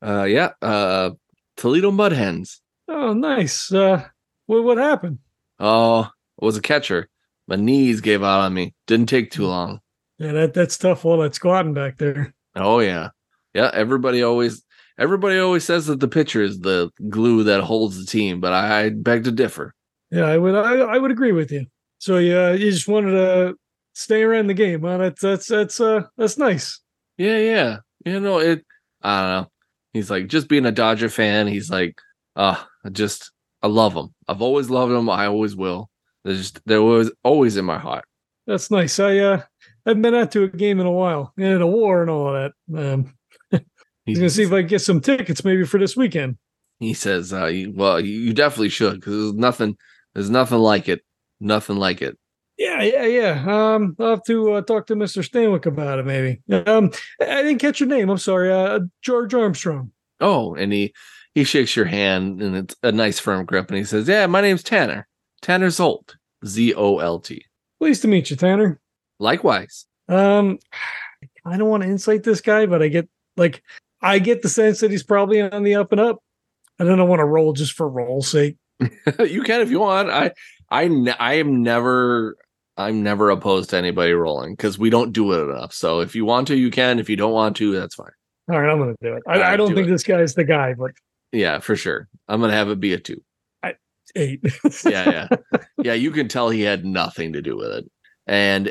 Toledo Mud Hens. Oh, nice. What happened? Oh, I was a catcher. My knees gave out on me. Didn't take too long. Yeah, that's tough. All that squatting back there. Oh yeah. Everybody always says that the pitcher is the glue that holds the team, but I beg to differ. Yeah, I would agree with you. So you just wanted to stay around the game, huh? That's nice. Yeah. I don't know. He's like, just being a Dodger fan, he's like, I love him. I've always loved him. I always will. There was always in my heart. That's nice. I haven't been out to a game in a while, and a war and all of that. He's gonna see if I can get some tickets maybe for this weekend. He says, you definitely should, because there's nothing like it. Nothing like it. Yeah. I'll have to talk to Mr. Stanwyck about it, maybe. I didn't catch your name. I'm sorry. George Armstrong. Oh, and he shakes your hand, and it's a nice firm grip, and he says, yeah, my name's Tanner. Tanner Zolt. Zolt. Pleased to meet you, Tanner. Likewise. I don't want to insight this guy, but I get the sense that he's probably on the up and up. I don't want to roll just for roll's sake. You can if you want. I'm never opposed to anybody rolling because we don't do it enough. So if you want to, you can. If you don't want to, that's fine. All right, I'm going to do it. I don't think this guy's the guy, but yeah, for sure. I'm going to have it be a 2. 8. Yeah. You can tell he had nothing to do with it, and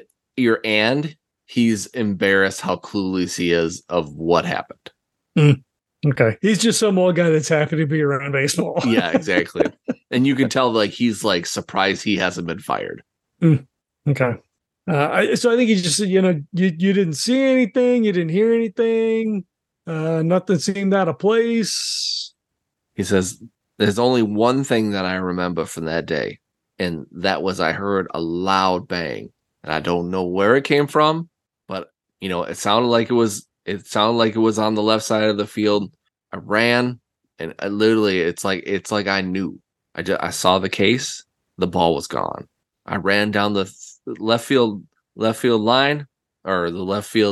he's embarrassed how clueless he is of what happened. Okay. He's just some old guy that's happy to be around baseball. Yeah, exactly. And you can tell like he's like surprised he hasn't been fired. Okay. So I think he just, you didn't see anything. You didn't hear anything. Nothing seemed out of place. He says, there's only one thing that I remember from that day. And that was I heard a loud bang. And I don't know where it came from, but it sounded like it was on the left side of the field. I ran, and it's like I knew. I saw the case. The ball was gone. I ran down the left field line, or the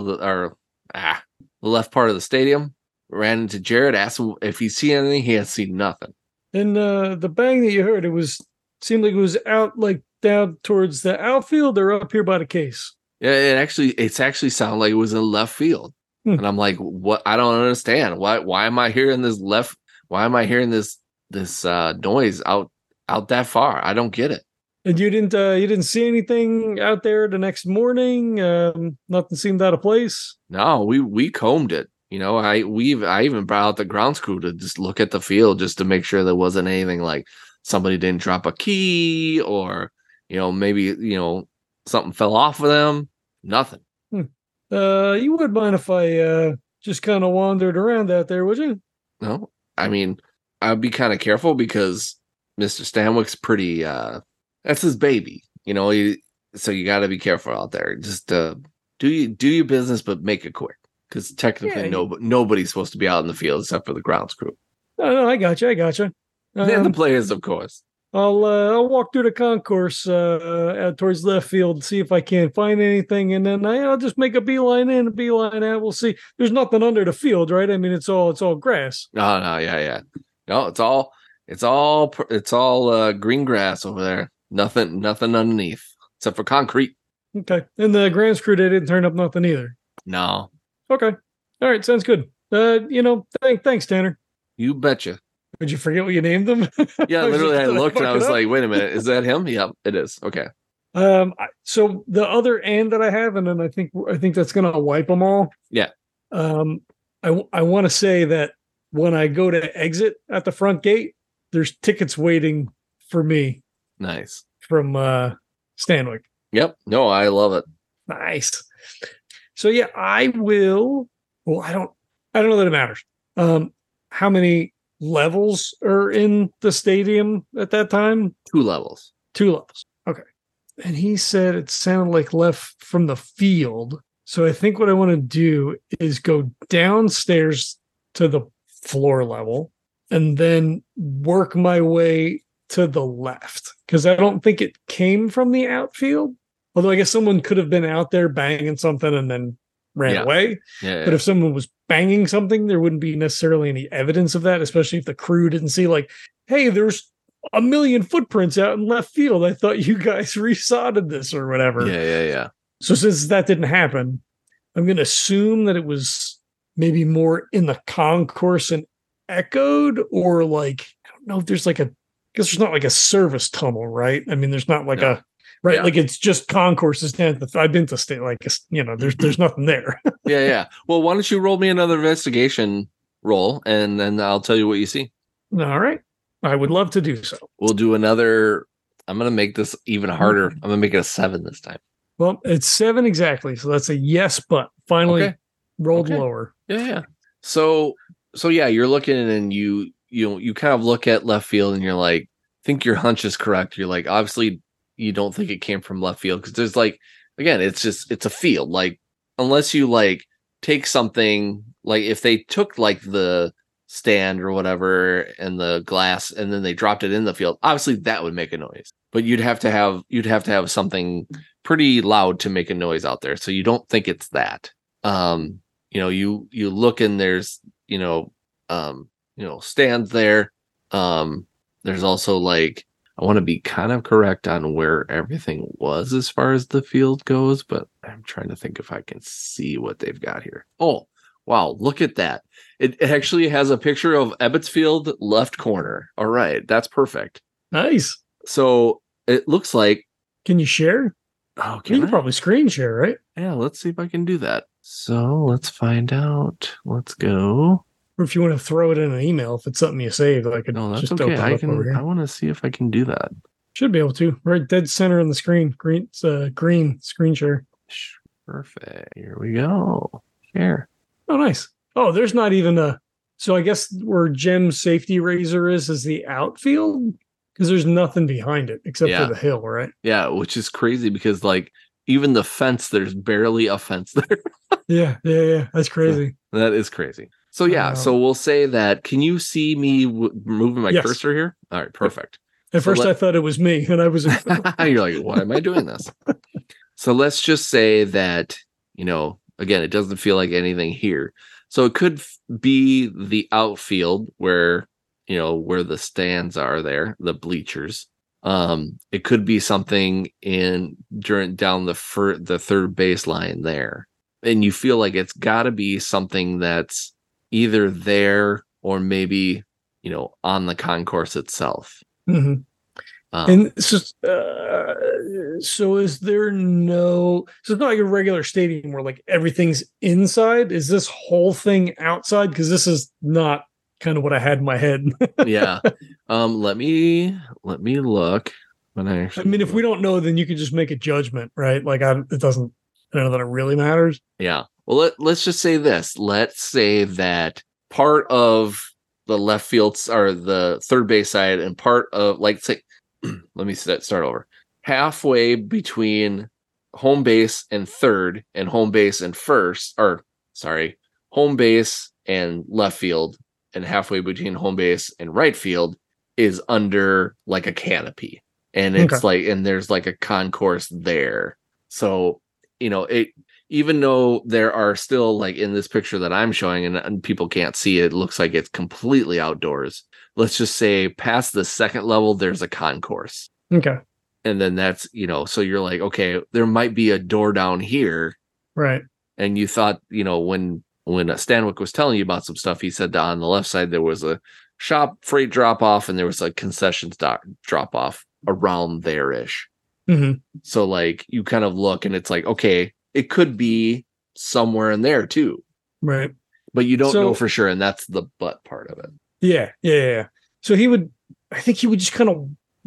left part of the stadium. Ran into Jared, asked him if he's seen anything. He has seen nothing. And the bang that you heard, seemed like it was out, like down towards the outfield or up here by the case. Yeah, it's actually sounded like it was in left field. And I'm like, what? I don't understand. Why am I hearing this why am I hearing this noise out that far? I don't get it. And you didn't see anything out there the next morning? Nothing seemed out of place? No, we combed it. I even brought out the grounds crew to just look at the field just to make sure there wasn't anything like somebody didn't drop a key or, maybe, something fell off of them. Nothing. You wouldn't mind if I just kind of wandered around out there, would you? No, I mean, I'd be kind of careful because Mr. Stanwyck's pretty, that's his baby, so you got to be careful out there. Just do your business, but make it quick because technically nobody's supposed to be out in the field except for the grounds crew. No, I got you. And the players, of course. I'll walk through the concourse out towards left field, see if I can't find anything, and then I'll just make a beeline in, a beeline out. We'll see. There's nothing under the field, right? I mean, it's all grass. No, yeah. No, it's all green grass over there. Nothing underneath except for concrete. Okay, and the grounds crew, they didn't turn up nothing either. No. Okay, all right, sounds good. Thanks, Tanner. You betcha. Did you forget what you named them? Yeah, literally, I looked and I was like, wait a minute, is that him? Yep, it is. Okay. So the other and that I have, and then I think that's gonna wipe them all. Yeah. Um, I want to say that when I go to exit at the front gate, there's tickets waiting for me Nice. from Stanwick. Yep. No, I love it. Nice. So yeah, I will. Well, I don't know that it matters. How many levels are in the stadium at that time? 2 levels. 2 levels. Okay. And he said it sounded like left from the field. So I think what I want to do is go downstairs to the floor level and then work my way to the left, because I don't think it came from the outfield. Although I guess someone could have been out there banging something and then ran away. Yeah. But if someone was banging something, there wouldn't be necessarily any evidence of that, especially if the crew didn't see like, hey, there's a million footprints out in left field. I thought you guys resodded this or whatever. Yeah. So since that didn't happen, I'm going to assume that it was maybe more in the concourse and echoed, or like, I don't know if there's like I guess there's not like a service tunnel, right? I mean, there's not like like it's just concourses down at I've been to state, like, there's nothing there. Yeah. Well, why don't you roll me another investigation roll, and then I'll tell you what you see. All right. I would love to do so. We'll do another. I'm going to make this even harder. I'm going to make it a 7 this time. Well, it's 7 exactly. So that's a yes, but finally rolled lower. Yeah. So yeah, you're looking and you kind of look at left field and you're like, think your hunch is correct. You're like, obviously you don't think it came from left field because there's like, again, it's a field. Like, unless you like take something, like if they took like the stand or whatever and the glass and then they dropped it in the field, obviously that would make a noise. But you'd have to have something pretty loud to make a noise out there. So you don't think it's that. You look and there's stands there. There's also like, I want to be kind of correct on where everything was as far as the field goes, but I'm trying to think if I can see what they've got here. Oh, wow, look at that. It actually has a picture of Ebbets Field left corner. All right, that's perfect. Nice. So it looks like. Can you share? Oh, you can probably screen share, right? Yeah, let's see if I can do that. So let's find out. Let's go. Or if you want to throw it in an email, if it's something you saved, I could. No, that's okay. I want to see if I can do that. Should be able to. Right, dead center on the screen. Green screen share. Perfect. Here we go. Here. Oh, nice. Oh, there's not even a. So I guess where Jem's safety razor is the outfield, because there's nothing behind it except for the hill, right? Yeah, which is crazy because like even the fence, there's barely a fence there. Yeah. That's crazy. Yeah, that is crazy. So yeah, so we'll say that. Can you see me moving my cursor here? All right, perfect. At first, I thought it was me, and I was. You're like, why am I doing this? So let's just say that again, it doesn't feel like anything here. So it could be the outfield where the stands are there, the bleachers. It could be something down the third baseline there, and you feel like it's got to be something that's either there or maybe on the concourse itself. Mm-hmm. And it's just so is there no? So it's not like a regular stadium where like everything's inside. Is this whole thing outside? Because this is not kind of what I had in my head. Yeah. Let me look. If we don't know, then you can just make a judgment, right? Like it doesn't. I don't know that it really matters. Yeah. Well, let's just say this. Let's say that part of the left field or the third base side and part of let me start over. Halfway between home base and third and home base and first, home base and left field, and halfway between home base and right field is under like a canopy. And it's and there's like a concourse there. So, even though there are still like in this picture that I'm showing and people can't see it looks like it's completely outdoors. Let's just say past the second level, there's a concourse. Okay. And then that's, so you're like, okay, there might be a door down here. Right. And you thought, when Stanwick was telling you about some stuff, he said that on the left side, there was a shop freight drop off and there was a concessions drop off around there-ish. Mm-hmm. So like you kind of look and it's like, okay, it could be somewhere in there too, Right. but you don't know So for sure. And that's the but part of it. yeah. So I think he would just kind of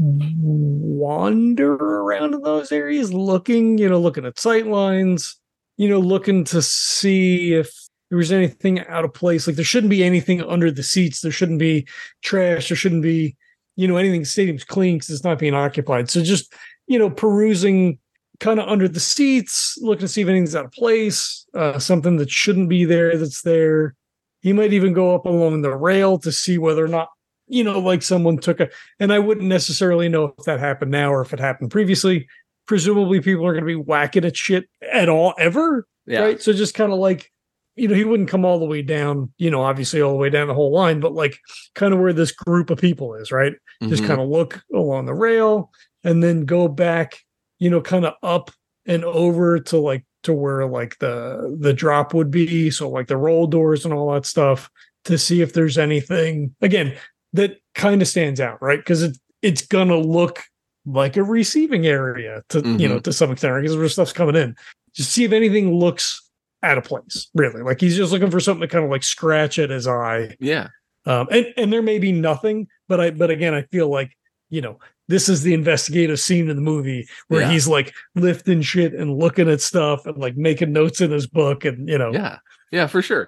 wander around in those areas, looking, looking at sight lines, looking to see if there was anything out of place. Like there shouldn't be anything under the seats. There shouldn't be trash. There shouldn't be, anything. The stadium's clean because it's not being occupied. So just, perusing kind of under the seats, looking to see if anything's out of place, something that shouldn't be there that's there. He might even go up along the rail to see whether or not, like someone took and I wouldn't necessarily know if that happened now or if it happened previously. Presumably people are going to be whacking at shit at all ever. Yeah. Right. So just kind of like, he wouldn't come all the way down, obviously all the way down the whole line, but like kind of where this group of people is, right? Just kind of look along the rail and then go back, kind of up and over to where like the drop would be. So like the roll doors and all that stuff to see if there's anything again that kind of stands out, right? Because it's gonna look like a receiving area to to some extent, because there's stuff's coming in. Just see if anything looks out of place, really. Like he's just looking for something to kind of like scratch at his eye. Yeah. And there may be nothing, but again, I feel like, this is the investigative scene in the movie where he's like lifting shit and looking at stuff and like making notes in his book and, Yeah, for sure.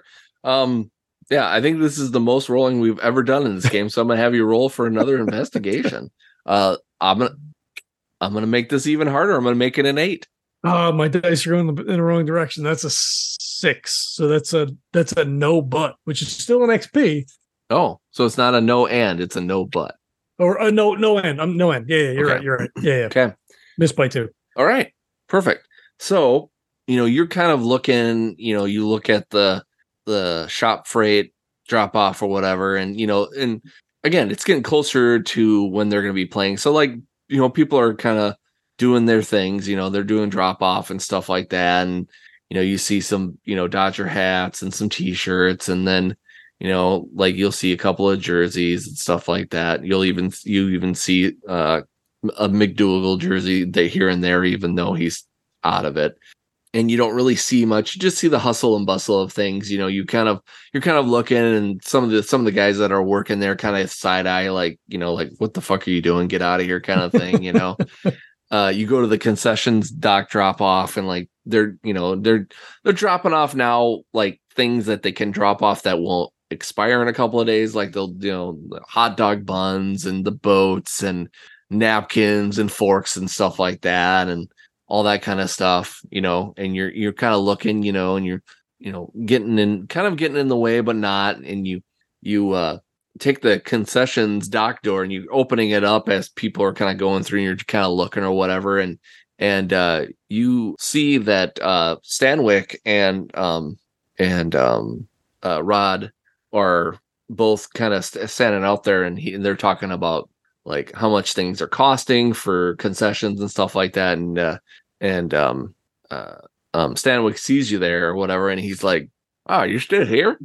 Yeah, I think this is the most rolling we've ever done in this game. So I'm going to have you roll for another investigation. I'm going to make this even harder. I'm going to make it an 8. My dice are going in the wrong direction. That's a 6. So that's a no but, which is still an XP. Oh, so it's not a no and, it's a no but. Or a no end. I'm no end. Yeah, you're right. Yeah. Okay. Missed by 2. All right. Perfect. So, you're kind of looking, you look at the shop freight drop off or whatever. And, and again, it's getting closer to when they're going to be playing. So like, people are kind of doing their things, they're doing drop off and stuff like that. And, you see some, Dodger hats and some t-shirts, and then, like you'll see a couple of jerseys and stuff like that. You even see a McDougal jersey here and there, even though he's out of it. And you don't really see much. You just see the hustle and bustle of things. You're kind of looking, and some of the guys that are working there kind of side eye, like, like, what the fuck are you doing? Get out of here, kind of thing. You go to the concessions dock drop off, and like they're dropping off now, like things that they can drop off that won't expire in a couple of days. Like they'll hot dog buns and the boats and napkins and forks and stuff like that, and all that kind of stuff, and you're kind of looking, and you're, getting in the way, but not. And you take the concessions dock door and you're opening it up as people are kind of going through, and you're kind of looking or whatever. And you see that Stanwyck and Rod are both kind of standing out there, and they're talking about like how much things are costing for concessions and stuff like that. And Stanwyck sees you there or whatever, and he's like, "Oh, you're still here?"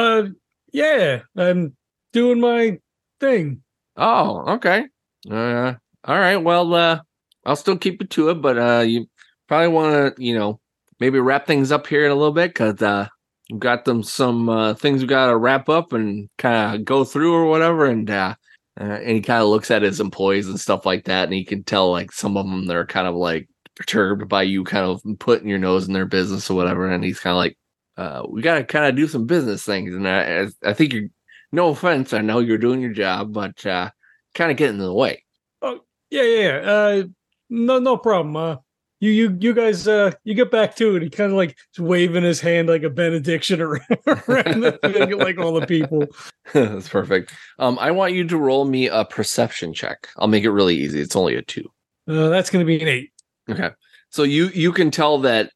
Yeah, I'm doing my thing. Oh, okay. All right. Well, I'll still keep it to it, but you probably want to, maybe wrap things up here in a little bit, because we've got some things we got to wrap up and kind of go through or whatever. And he kind of looks at his employees and stuff like that, and he can tell like some of them, they're kind of like perturbed by you kind of putting your nose in their business or whatever. And he's kind of like, we got to kind of do some business things. And I think you're, no offense, I know you're doing your job, but kind of getting in the way. Oh, yeah. No problem. You guys, you get back to it. He kind of like waving his hand like a benediction around the thing, like all the people. That's perfect. I want you to roll me a perception check. I'll make it really easy. It's only a 2. That's going to be an 8. Okay. So you can tell that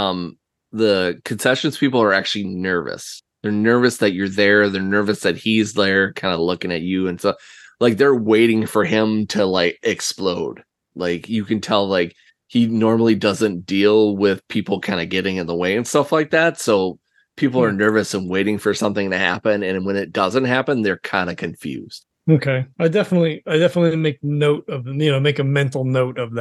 the concessions people are actually nervous. They're nervous that you're there. They're nervous that he's there, kind of looking at you. And so like they're waiting for him to like explode. Like you can tell like he normally doesn't deal with people kind of getting in the way and stuff like that. So people are nervous and waiting for something to happen. And when it doesn't happen, they're kind of confused. Okay. I definitely make note of, make a mental note of that.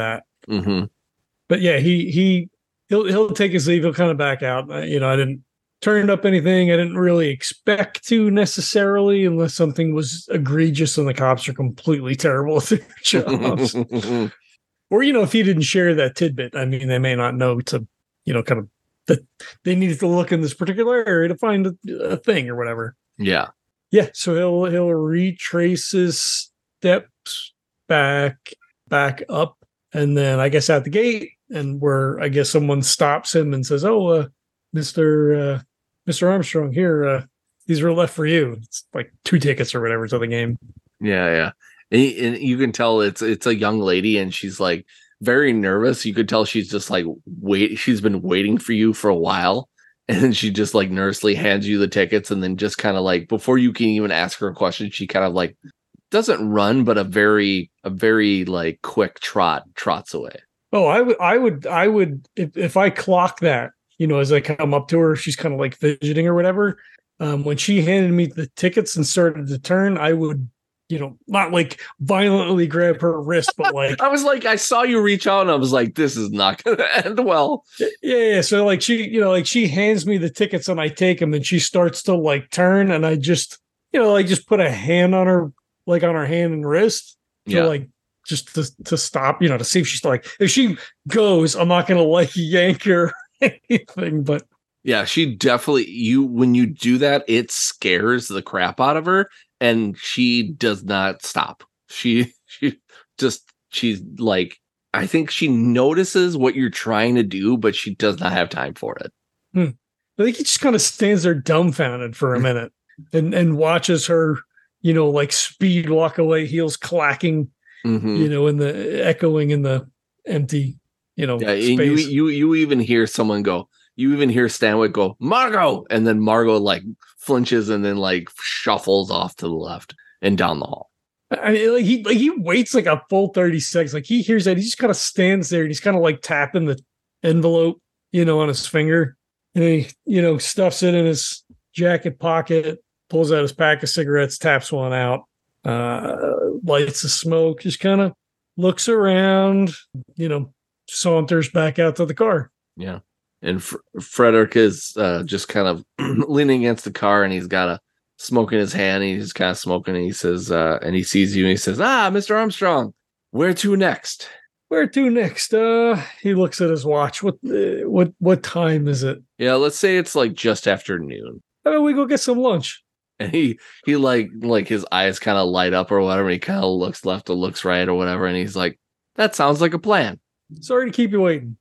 Mm-hmm. But yeah, he'll take his leave. He'll kind of back out. I didn't turn up anything. I didn't really expect to necessarily, unless something was egregious and the cops are completely terrible at their jobs. Or, if he didn't share that tidbit, I mean, they may not know to, kind of that they needed to look in this particular area to find a thing or whatever. Yeah. Yeah. So he'll retrace his steps back up, and then I guess out the gate, and where I guess someone stops him and says, "Oh, Mr. Armstrong, here, these are left for you." It's like 2 tickets or whatever to the game. Yeah. And you can tell it's a young lady, and she's like very nervous. You could tell she's just like she's been waiting for you for a while, and then she just like nervously hands you the tickets, and then just kind of like before you can even ask her a question, she kind of like doesn't run, but a very like quick trots away. Oh, I would if I clock that, as I come up to her, she's kind of like fidgeting or whatever. When she handed me the tickets and started to turn, I would, not like violently grab her wrist, but like I was like, I saw you reach out, and I was like, this is not going to end well. Yeah. So like she hands me the tickets and I take them, and she starts to like turn, and I just, just put a hand on her, like on her hand and wrist, like just to stop, to see if she's like, if she goes, I'm not going to like yank her or anything, but. Yeah, she definitely, when you do that, it scares the crap out of her, and she does not stop. She's like, I think she notices what you're trying to do, but she does not have time for it. I think he just kind of stands there dumbfounded for a minute and watches her, like speed walk away, heels clacking, in the echoing in the empty, space. You even hear someone go. You even hear Stanwyck go, "Margot," and then Margot like flinches and then like shuffles off to the left and down the hall. I mean, he waits like a full 30 seconds. Like he hears that, he just kind of stands there and he's kind of like tapping the envelope, on his finger, and he, stuffs it in his jacket pocket, pulls out his pack of cigarettes, taps one out, lights the smoke, just kind of looks around, saunters back out to the car. Yeah. And Frederick is just kind of leaning against the car, and he's got a smoke in his hand. And he's kind of smoking, and he says, and he sees you, and he says, Mr. Armstrong, where to next? Where to next? He looks at his watch. What time is it? Yeah, let's say it's like just after noon. How about we go get some lunch? And he like his eyes kind of light up or whatever. He kind of looks left or looks right or whatever, and he's like, that sounds like a plan. Sorry to keep you waiting.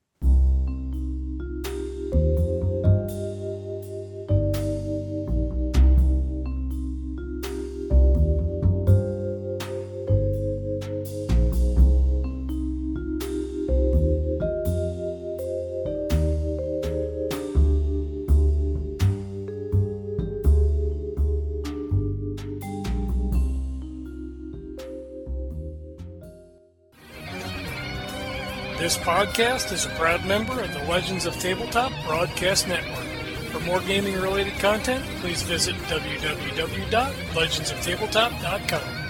This podcast is a proud member of the Legends of Tabletop Broadcast Network. For more gaming-related content, please visit www.legendsoftabletop.com.